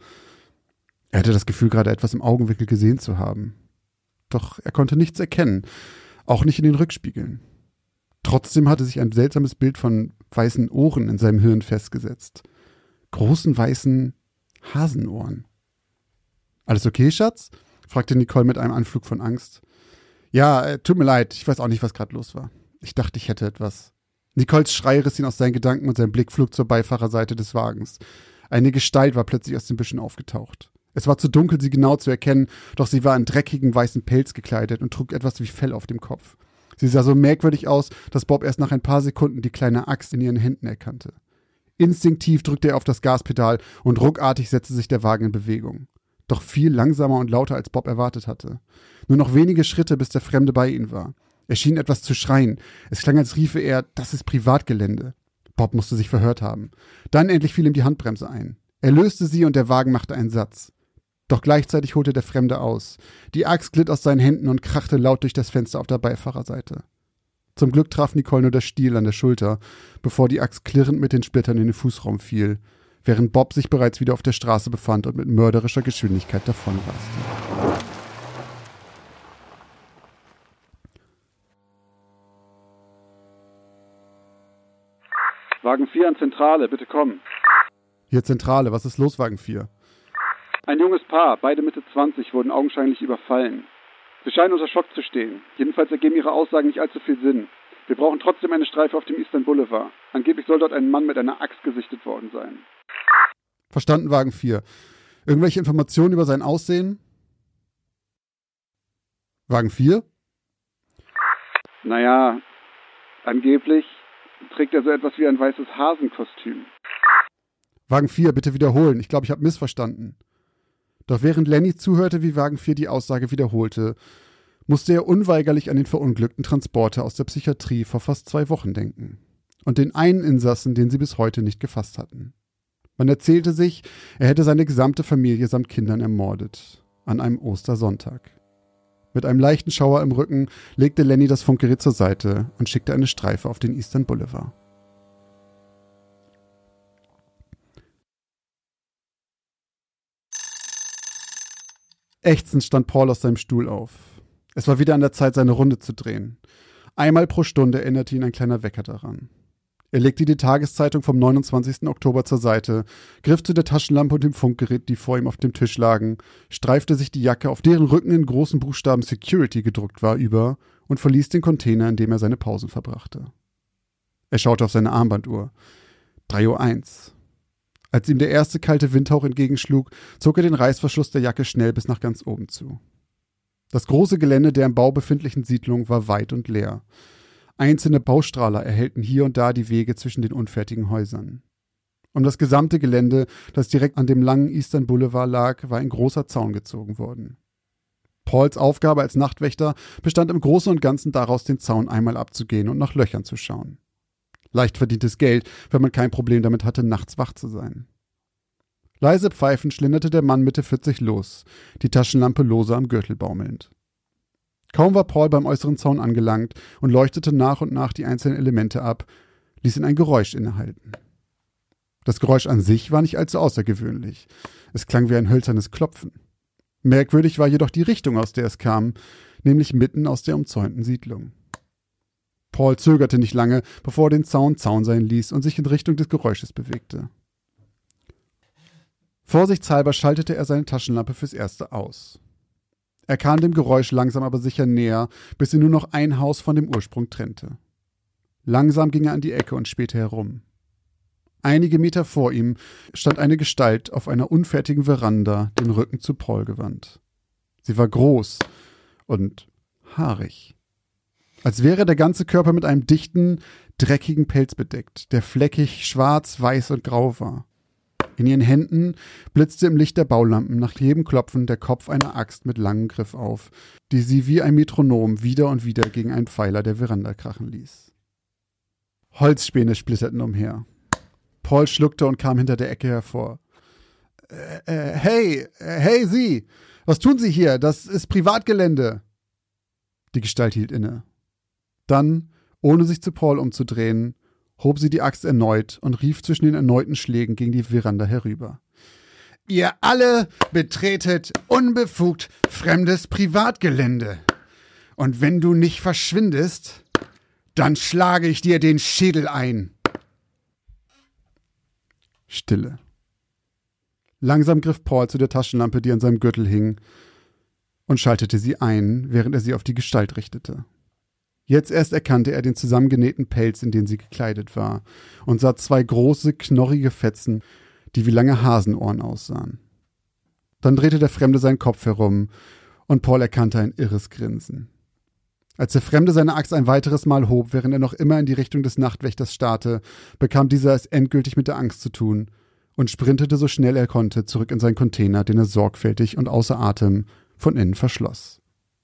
Er hatte das Gefühl, gerade etwas im Augenwinkel gesehen zu haben. Doch er konnte nichts erkennen, auch nicht in den Rückspiegeln. Trotzdem hatte sich ein seltsames Bild von weißen Ohren in seinem Hirn festgesetzt. Großen weißen Hasenohren. »Alles okay, Schatz?« fragte Nicole mit einem Anflug von Angst. »Ja, äh, tut mir leid, ich weiß auch nicht, was gerade los war. Ich dachte, ich hätte etwas.« Nicoles Schrei riss ihn aus seinen Gedanken und sein Blick flog zur Beifahrerseite des Wagens. Eine Gestalt war plötzlich aus den Büschen aufgetaucht. Es war zu dunkel, sie genau zu erkennen, doch sie war in dreckigen weißen Pelz gekleidet und trug etwas wie Fell auf dem Kopf. Sie sah so merkwürdig aus, dass Bob erst nach ein paar Sekunden die kleine Axt in ihren Händen erkannte. Instinktiv drückte er auf das Gaspedal und ruckartig setzte sich der Wagen in Bewegung. Doch viel langsamer und lauter, als Bob erwartet hatte. Nur noch wenige Schritte, bis der Fremde bei ihnen war. Er schien etwas zu schreien. Es klang, als riefe er, das ist Privatgelände. Bob musste sich verhört haben. Dann endlich fiel ihm die Handbremse ein. Er löste sie und der Wagen machte einen Satz. Doch gleichzeitig holte der Fremde aus. Die Axt glitt aus seinen Händen und krachte laut durch das Fenster auf der Beifahrerseite. Zum Glück traf Nicole nur der Stiel an der Schulter, bevor die Axt klirrend mit den Splittern in den Fußraum fiel, während Bob sich bereits wieder auf der Straße befand und mit mörderischer Geschwindigkeit davonraste. Wagen vier an Zentrale, bitte kommen. Hier Zentrale, was ist los, Wagen vier? Ein junges Paar, beide Mitte zwanzig, wurden augenscheinlich überfallen. Sie scheinen unter Schock zu stehen. Jedenfalls ergeben ihre Aussagen nicht allzu viel Sinn. Wir brauchen trotzdem eine Streife auf dem Eastern Boulevard. Angeblich soll dort ein Mann mit einer Axt gesichtet worden sein. Verstanden, Wagen vier. Irgendwelche Informationen über sein Aussehen? Wagen vier? Naja, angeblich trägt er so etwas wie ein weißes Hasenkostüm. Wagen vier, bitte wiederholen. Ich glaube, ich habe missverstanden. Doch während Lenny zuhörte, wie Wagen vier die Aussage wiederholte, musste er unweigerlich an den verunglückten Transporter aus der Psychiatrie vor fast zwei Wochen denken. Und den einen Insassen, den sie bis heute nicht gefasst hatten. Man erzählte sich, er hätte seine gesamte Familie samt Kindern ermordet. An einem Ostersonntag. Mit einem leichten Schauer im Rücken legte Lenny das Funkgerät zur Seite und schickte eine Streife auf den Eastern Boulevard. Ächzend stand Paul aus seinem Stuhl auf. Es war wieder an der Zeit, seine Runde zu drehen. Einmal pro Stunde erinnerte ihn ein kleiner Wecker daran. Er legte die Tageszeitung vom neunundzwanzigsten Oktober zur Seite, griff zu der Taschenlampe und dem Funkgerät, die vor ihm auf dem Tisch lagen, streifte sich die Jacke, auf deren Rücken in großen Buchstaben Security gedruckt war, über und verließ den Container, in dem er seine Pausen verbrachte. Er schaute auf seine Armbanduhr. drei Uhr eins. Als ihm der erste kalte Windhauch entgegenschlug, zog er den Reißverschluss der Jacke schnell bis nach ganz oben zu. Das große Gelände der im Bau befindlichen Siedlung war weit und leer. Einzelne Baustrahler erhellten hier und da die Wege zwischen den unfertigen Häusern. Um das gesamte Gelände, das direkt an dem langen Eastern Boulevard lag, war ein großer Zaun gezogen worden. Pauls Aufgabe als Nachtwächter bestand im Großen und Ganzen daraus, den Zaun einmal abzugehen und nach Löchern zu schauen. Leicht verdientes Geld, wenn man kein Problem damit hatte, nachts wach zu sein. Leise pfeifend schlenderte der Mann Mitte vierzig los, die Taschenlampe lose am Gürtel baumelnd. Kaum war Paul beim äußeren Zaun angelangt und leuchtete nach und nach die einzelnen Elemente ab, ließ ihn ein Geräusch innehalten. Das Geräusch an sich war nicht allzu außergewöhnlich. Es klang wie ein hölzernes Klopfen. Merkwürdig war jedoch die Richtung, aus der es kam, nämlich mitten aus der umzäunten Siedlung. Paul zögerte nicht lange, bevor er den Zaun Zaun sein ließ und sich in Richtung des Geräusches bewegte. Vorsichtshalber schaltete er seine Taschenlampe fürs Erste aus. Er kam dem Geräusch langsam aber sicher näher, bis ihn nur noch ein Haus von dem Ursprung trennte. Langsam ging er an die Ecke und spähte herum. Einige Meter vor ihm stand eine Gestalt auf einer unfertigen Veranda, den Rücken zu Paul gewandt. Sie war groß und haarig. Als wäre der ganze Körper mit einem dichten, dreckigen Pelz bedeckt, der fleckig schwarz, weiß und grau war. In ihren Händen blitzte im Licht der Baulampen nach jedem Klopfen der Kopf einer Axt mit langem Griff auf, die sie wie ein Metronom wieder und wieder gegen einen Pfeiler der Veranda krachen ließ. Holzspäne splitterten umher. Paul schluckte und kam hinter der Ecke hervor. Äh, äh, hey, äh, hey Sie, was tun Sie hier? Das ist Privatgelände. Die Gestalt hielt inne. Dann, ohne sich zu Paul umzudrehen, hob sie die Axt erneut und rief zwischen den erneuten Schlägen gegen die Veranda herüber. Ihr alle betretet unbefugt fremdes Privatgelände. Und wenn du nicht verschwindest, dann schlage ich dir den Schädel ein. Stille. Langsam griff Paul zu der Taschenlampe, die an seinem Gürtel hing, und schaltete sie ein, während er sie auf die Gestalt richtete. Jetzt erst erkannte er den zusammengenähten Pelz, in den sie gekleidet war, und sah zwei große, knorrige Fetzen, die wie lange Hasenohren aussahen. Dann drehte der Fremde seinen Kopf herum, und Paul erkannte ein irres Grinsen. Als der Fremde seine Axt ein weiteres Mal hob, während er noch immer in die Richtung des Nachtwächters starrte, bekam dieser es endgültig mit der Angst zu tun und sprintete so schnell er konnte zurück in seinen Container, den er sorgfältig und außer Atem von innen verschloss.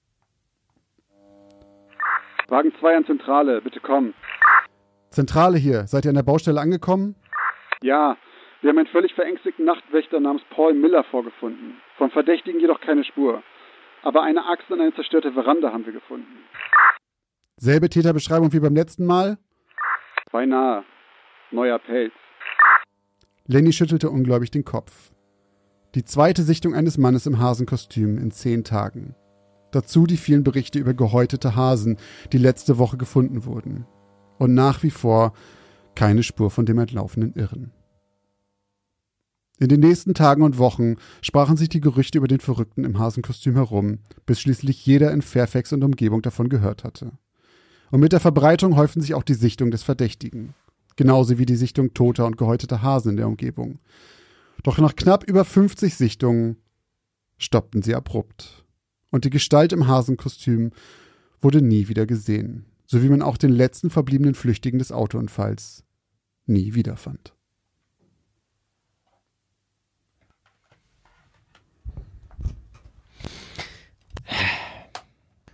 Wagen zwei an Zentrale, bitte kommen. Zentrale hier, seid ihr an der Baustelle angekommen? Ja, wir haben einen völlig verängstigten Nachtwächter namens Paul Miller vorgefunden. Vom Verdächtigen jedoch keine Spur. Aber eine Axt und eine zerstörte Veranda haben wir gefunden. Selbe Täterbeschreibung wie beim letzten Mal? Beinahe. Neuer Pelz. Lenny schüttelte ungläubig den Kopf. Die zweite Sichtung eines Mannes im Hasenkostüm in zehn Tagen. Dazu die vielen Berichte über gehäutete Hasen, die letzte Woche gefunden wurden. Und nach wie vor keine Spur von dem entlaufenen Irren. In den nächsten Tagen und Wochen sprachen sich die Gerüchte über den Verrückten im Hasenkostüm herum, bis schließlich jeder in Fairfax und Umgebung davon gehört hatte. Und mit der Verbreitung häuften sich auch die Sichtungen des Verdächtigen. Genauso wie die Sichtung toter und gehäuteter Hasen in der Umgebung. Doch nach knapp über fünfzig Sichtungen stoppten sie abrupt. Und die Gestalt im Hasenkostüm wurde nie wieder gesehen, so wie man auch den letzten verbliebenen Flüchtigen des Autounfalls nie wiederfand.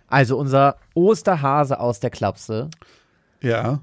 Also unser Osterhase aus der Klapse Ja.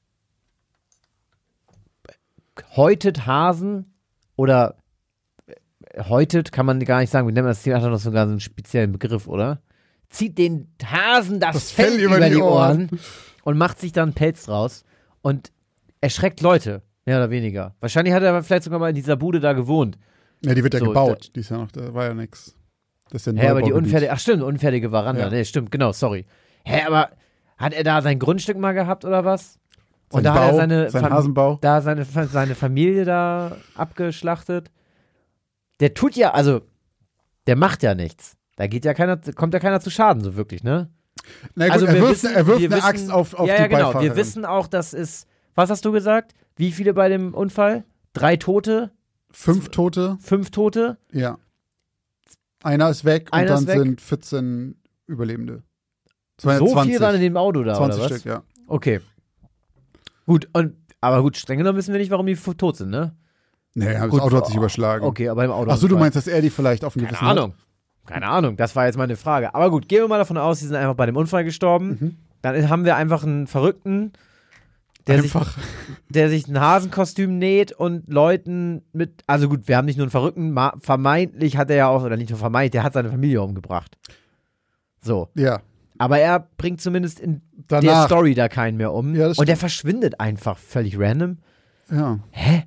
häutet Hasen oder äh, häutet, kann man gar nicht sagen, wir nennen das, hat doch sogar so einen speziellen Begriff, oder? Zieht den Hasen das, Das Fell, Fell über über die die Ohren. Ohren und macht sich dann einen Pelz draus und erschreckt Leute, mehr oder weniger. Wahrscheinlich hat er aber vielleicht sogar mal in dieser Bude da gewohnt. Ja, die wird ja So, gebaut. Die ist ja noch, da war ja nix. Das ist ja ein Hä, aber die Neubaugebiet. unfertige, ach stimmt, unfertige Veranda, Ja. nee, stimmt, genau, sorry. Hä, aber hat er da sein Grundstück mal gehabt oder was? Und Sein da hat er Bau, seine, sein Fam- Hasenbau. da seine, seine Familie da abgeschlachtet. Der tut ja, also, der macht ja nichts. Da geht ja keiner, kommt ja keiner zu Schaden, so wirklich, ne? Na gut, Also er wir wirft, wissen- er wirft wir eine wissen- Axt auf, auf ja, die ja, genau. Beifahrerin. Wir wissen auch, dass es, was hast du gesagt? Wie viele bei dem Unfall? Drei Tote? Fünf Tote, Fünf Tote? ja. Einer ist weg Einer und ist dann weg. sind vierzehn Überlebende. So viel waren in dem Auto da, zwanzig oder was? Stück, ja. Okay. Gut, und, aber gut, streng genommen wissen wir nicht, warum die f- tot sind, ne? Nee, das Gut, Auto hat sich oh, überschlagen. Okay, aber im Auto. Achso, du meinst, dass er die vielleicht auf dem Keine Gewissen Ahnung. Keine Ahnung, das war jetzt meine Frage. Aber gut, gehen wir mal davon aus, sie sind einfach bei dem Unfall gestorben. Mhm. Dann haben wir einfach einen Verrückten, der sich, Einfach. der sich ein Hasenkostüm näht und Leuten mit, also gut, wir haben nicht nur einen Verrückten, ma- vermeintlich hat er ja auch, oder nicht nur vermeintlich, der hat seine Familie umgebracht. So. Ja. Aber er bringt zumindest in der Danach. Story da keinen mehr um. Ja, das und der stimmt. verschwindet einfach völlig random. Ja. Hä?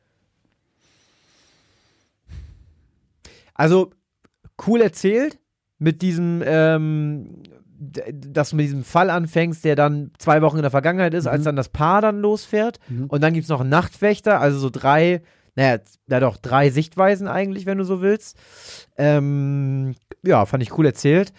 Also, cool erzählt, mit diesem, ähm, d- dass du mit diesem Fall anfängst, der dann zwei Wochen in der Vergangenheit ist, Mhm. als dann das Paar dann losfährt. Mhm. Und dann gibt es noch einen Nachtwächter, also so drei, naja, ja doch, drei Sichtweisen eigentlich, wenn du so willst. Ähm, ja, fand ich cool erzählt.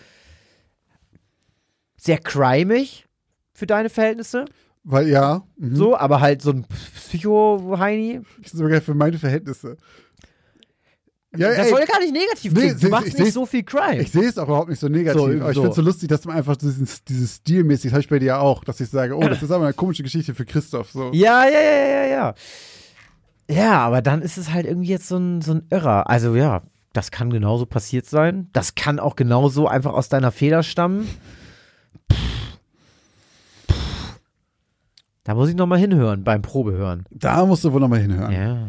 Sehr crimig für deine Verhältnisse. Weil, ja. Mhm. So, aber halt so ein Psycho-Heini. Ich bin sogar für meine Verhältnisse. Ja, Das ey, soll ja gar nicht negativ Nee, klingen. Du ich- machst ich nicht seh's- so viel Crime. ich sehe es auch überhaupt nicht so negativ. So, aber ich so. finde es so lustig, dass du einfach dieses, dieses stilmäßig, das habe ich bei dir ja auch, dass ich sage, oh, das ist aber eine komische Geschichte für Christoph. So. Ja, ja, ja, ja, ja. Ja, aber dann ist es halt irgendwie jetzt so ein, so ein Irrer. Also ja, das kann genauso passiert sein. Das kann auch genauso einfach aus deiner Feder stammen. Pff. Pff. Da muss ich nochmal hinhören beim Probehören. Da musst du wohl nochmal hinhören. Ja.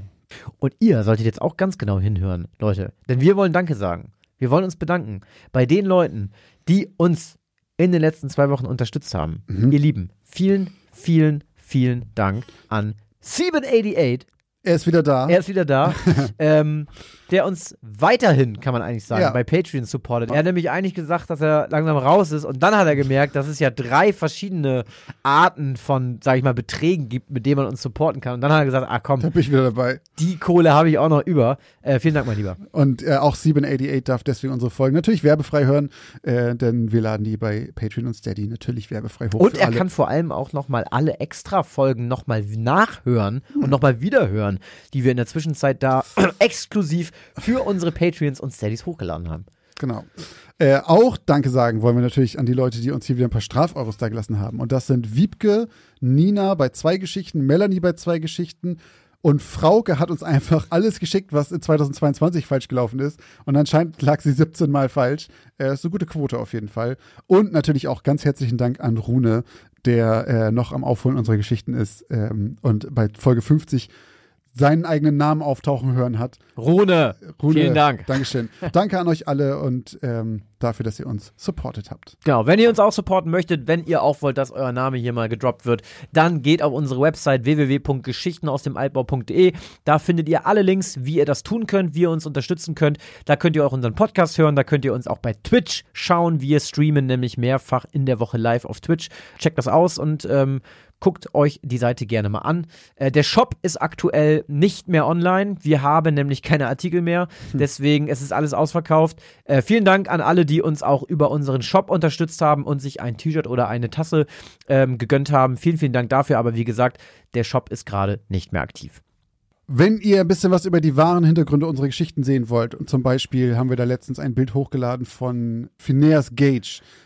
Und ihr solltet jetzt auch ganz genau hinhören, Leute. Denn wir wollen Danke sagen. Wir wollen uns bedanken bei den Leuten, die uns in den letzten zwei Wochen unterstützt haben. Mhm. Ihr Lieben, vielen, vielen, vielen Dank an sieben achtundachtzig. Er ist wieder da. Er ist wieder da. ähm, der uns weiterhin, kann man eigentlich sagen, Ja. bei Patreon supportet. Er hat nämlich eigentlich gesagt, dass er langsam raus ist und dann hat er gemerkt, dass es ja drei verschiedene Arten von, sag ich mal, Beträgen gibt, mit denen man uns supporten kann. Und dann hat er gesagt, ah komm, da bin ich wieder dabei. die Kohle habe ich auch noch über. Äh, vielen Dank, mein Lieber. Und äh, auch sieben achtundachtzig darf deswegen unsere Folgen natürlich werbefrei hören, äh, denn wir laden die bei Patreon und Steady natürlich werbefrei hoch. Und für er alle. kann vor allem auch nochmal alle Extra-Folgen nochmal nachhören und nochmal wiederhören, die wir in der Zwischenzeit da exklusiv für unsere Patreons und Steadies hochgeladen haben. Genau. Äh, auch Danke sagen wollen wir natürlich an die Leute, die uns hier wieder ein paar Strafeuros da gelassen haben. Und das sind Wiebke, Nina bei zwei Geschichten, Melanie bei zwei Geschichten und Frauke hat uns einfach alles geschickt, was in zweitausendzweiundzwanzig falsch gelaufen ist. Und anscheinend lag sie siebzehn Mal falsch. Äh, ist eine gute Quote auf jeden Fall. Und natürlich auch ganz herzlichen Dank an Rune, der äh, noch am Aufholen unserer Geschichten ist ähm, und bei Folge fünfzig seinen eigenen Namen auftauchen hören hat. Rune, Rune, vielen Dank. Dankeschön. Danke an euch alle und ähm, dafür, dass ihr uns supportet habt. Genau, wenn ihr uns auch supporten möchtet, wenn ihr auch wollt, dass euer Name hier mal gedroppt wird, dann geht auf unsere Website w w w punkt geschichten aus dem altbau punkt d e. Da findet ihr alle Links, wie ihr das tun könnt, wie ihr uns unterstützen könnt. Da könnt ihr auch unseren Podcast hören, da könnt ihr uns auch bei Twitch schauen. Wir streamen nämlich mehrfach in der Woche live auf Twitch. Checkt das aus und ähm, guckt euch die Seite gerne mal an. Äh, der Shop ist aktuell nicht mehr online. Wir haben nämlich keine Artikel mehr. Hm. Deswegen es ist alles ausverkauft. Äh, vielen Dank an alle, die uns auch über unseren Shop unterstützt haben und sich ein T-Shirt oder eine Tasse ähm, gegönnt haben. Vielen, vielen Dank dafür. Aber wie gesagt, der Shop ist gerade nicht mehr aktiv. Wenn ihr ein bisschen was über die wahren Hintergründe unserer Geschichten sehen wollt, und zum Beispiel haben wir da letztens ein Bild hochgeladen von Phineas Gage,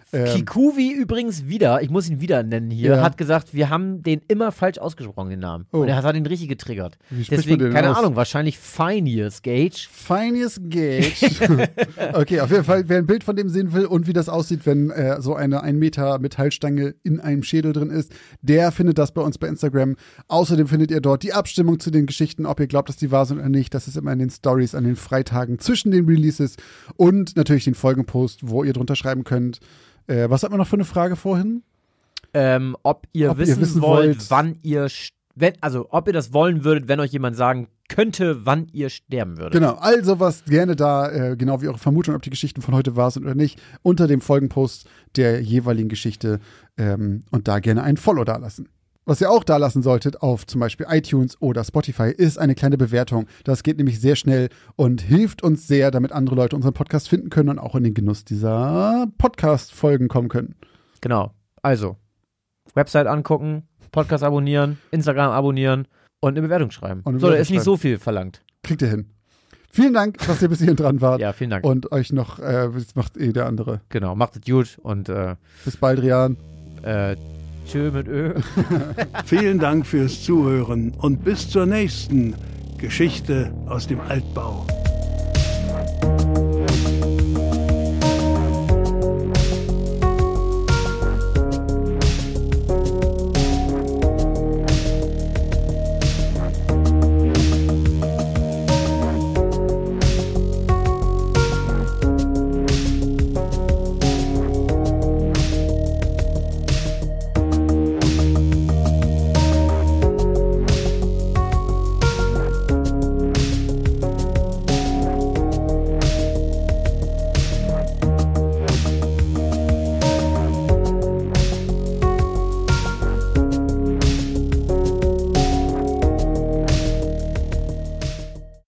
Ähm, Kikuvi übrigens wieder, ich muss ihn wieder nennen hier, Ja. hat gesagt, wir haben den immer falsch ausgesprochen, den Namen. Oh. Und er hat ihn richtig getriggert. Wie spricht man Deswegen, den keine aus? Ahnung, wahrscheinlich Phineas Gage. Phineas Gage. Okay, auf jeden Fall, wer ein Bild von dem sehen will und wie das aussieht, wenn äh, so eine ein Meter Metallstange in einem Schädel drin ist, der findet das bei uns bei Instagram. Außerdem findet ihr dort die Abstimmung zu den Geschichten, ob ihr glaubt, dass die wahr sind oder nicht. Das ist immer in den Stories an den Freitagen zwischen den Releases und natürlich den Folgenpost, wo ihr drunter schreiben könnt. Äh, was hat man noch für eine Frage vorhin? Ähm, ob ihr, Ob ihr wissen, wissen wollt, wollt- wann ihr, st- wenn, also ob ihr das wollen würdet, wenn euch jemand sagen könnte, wann ihr sterben würdet. Genau, also was gerne da, äh, genau wie eure Vermutung, ob die Geschichten von heute wahr sind oder nicht, unter dem Folgenpost der jeweiligen Geschichte ähm, und da gerne ein Follow dalassen. Was ihr auch da lassen solltet auf zum Beispiel iTunes oder Spotify ist eine kleine Bewertung. Das geht nämlich sehr schnell und hilft uns sehr, damit andere Leute unseren Podcast finden können und auch in den Genuss dieser Podcast-Folgen kommen können. Genau. Also, Website angucken, Podcast abonnieren, Instagram abonnieren und eine Bewertung schreiben. Und eine so, da Bewertung ist nicht schreiben. so viel verlangt. Kriegt ihr hin. Vielen Dank, dass ihr bis hierhin dran wart. Ja, vielen Dank. Und euch noch, äh, das macht eh der andere. Genau, macht es gut und äh, Bis bald, Rian. äh, tschö mit Ö. Vielen Dank fürs Zuhören und bis zur nächsten Geschichte aus dem Altbau.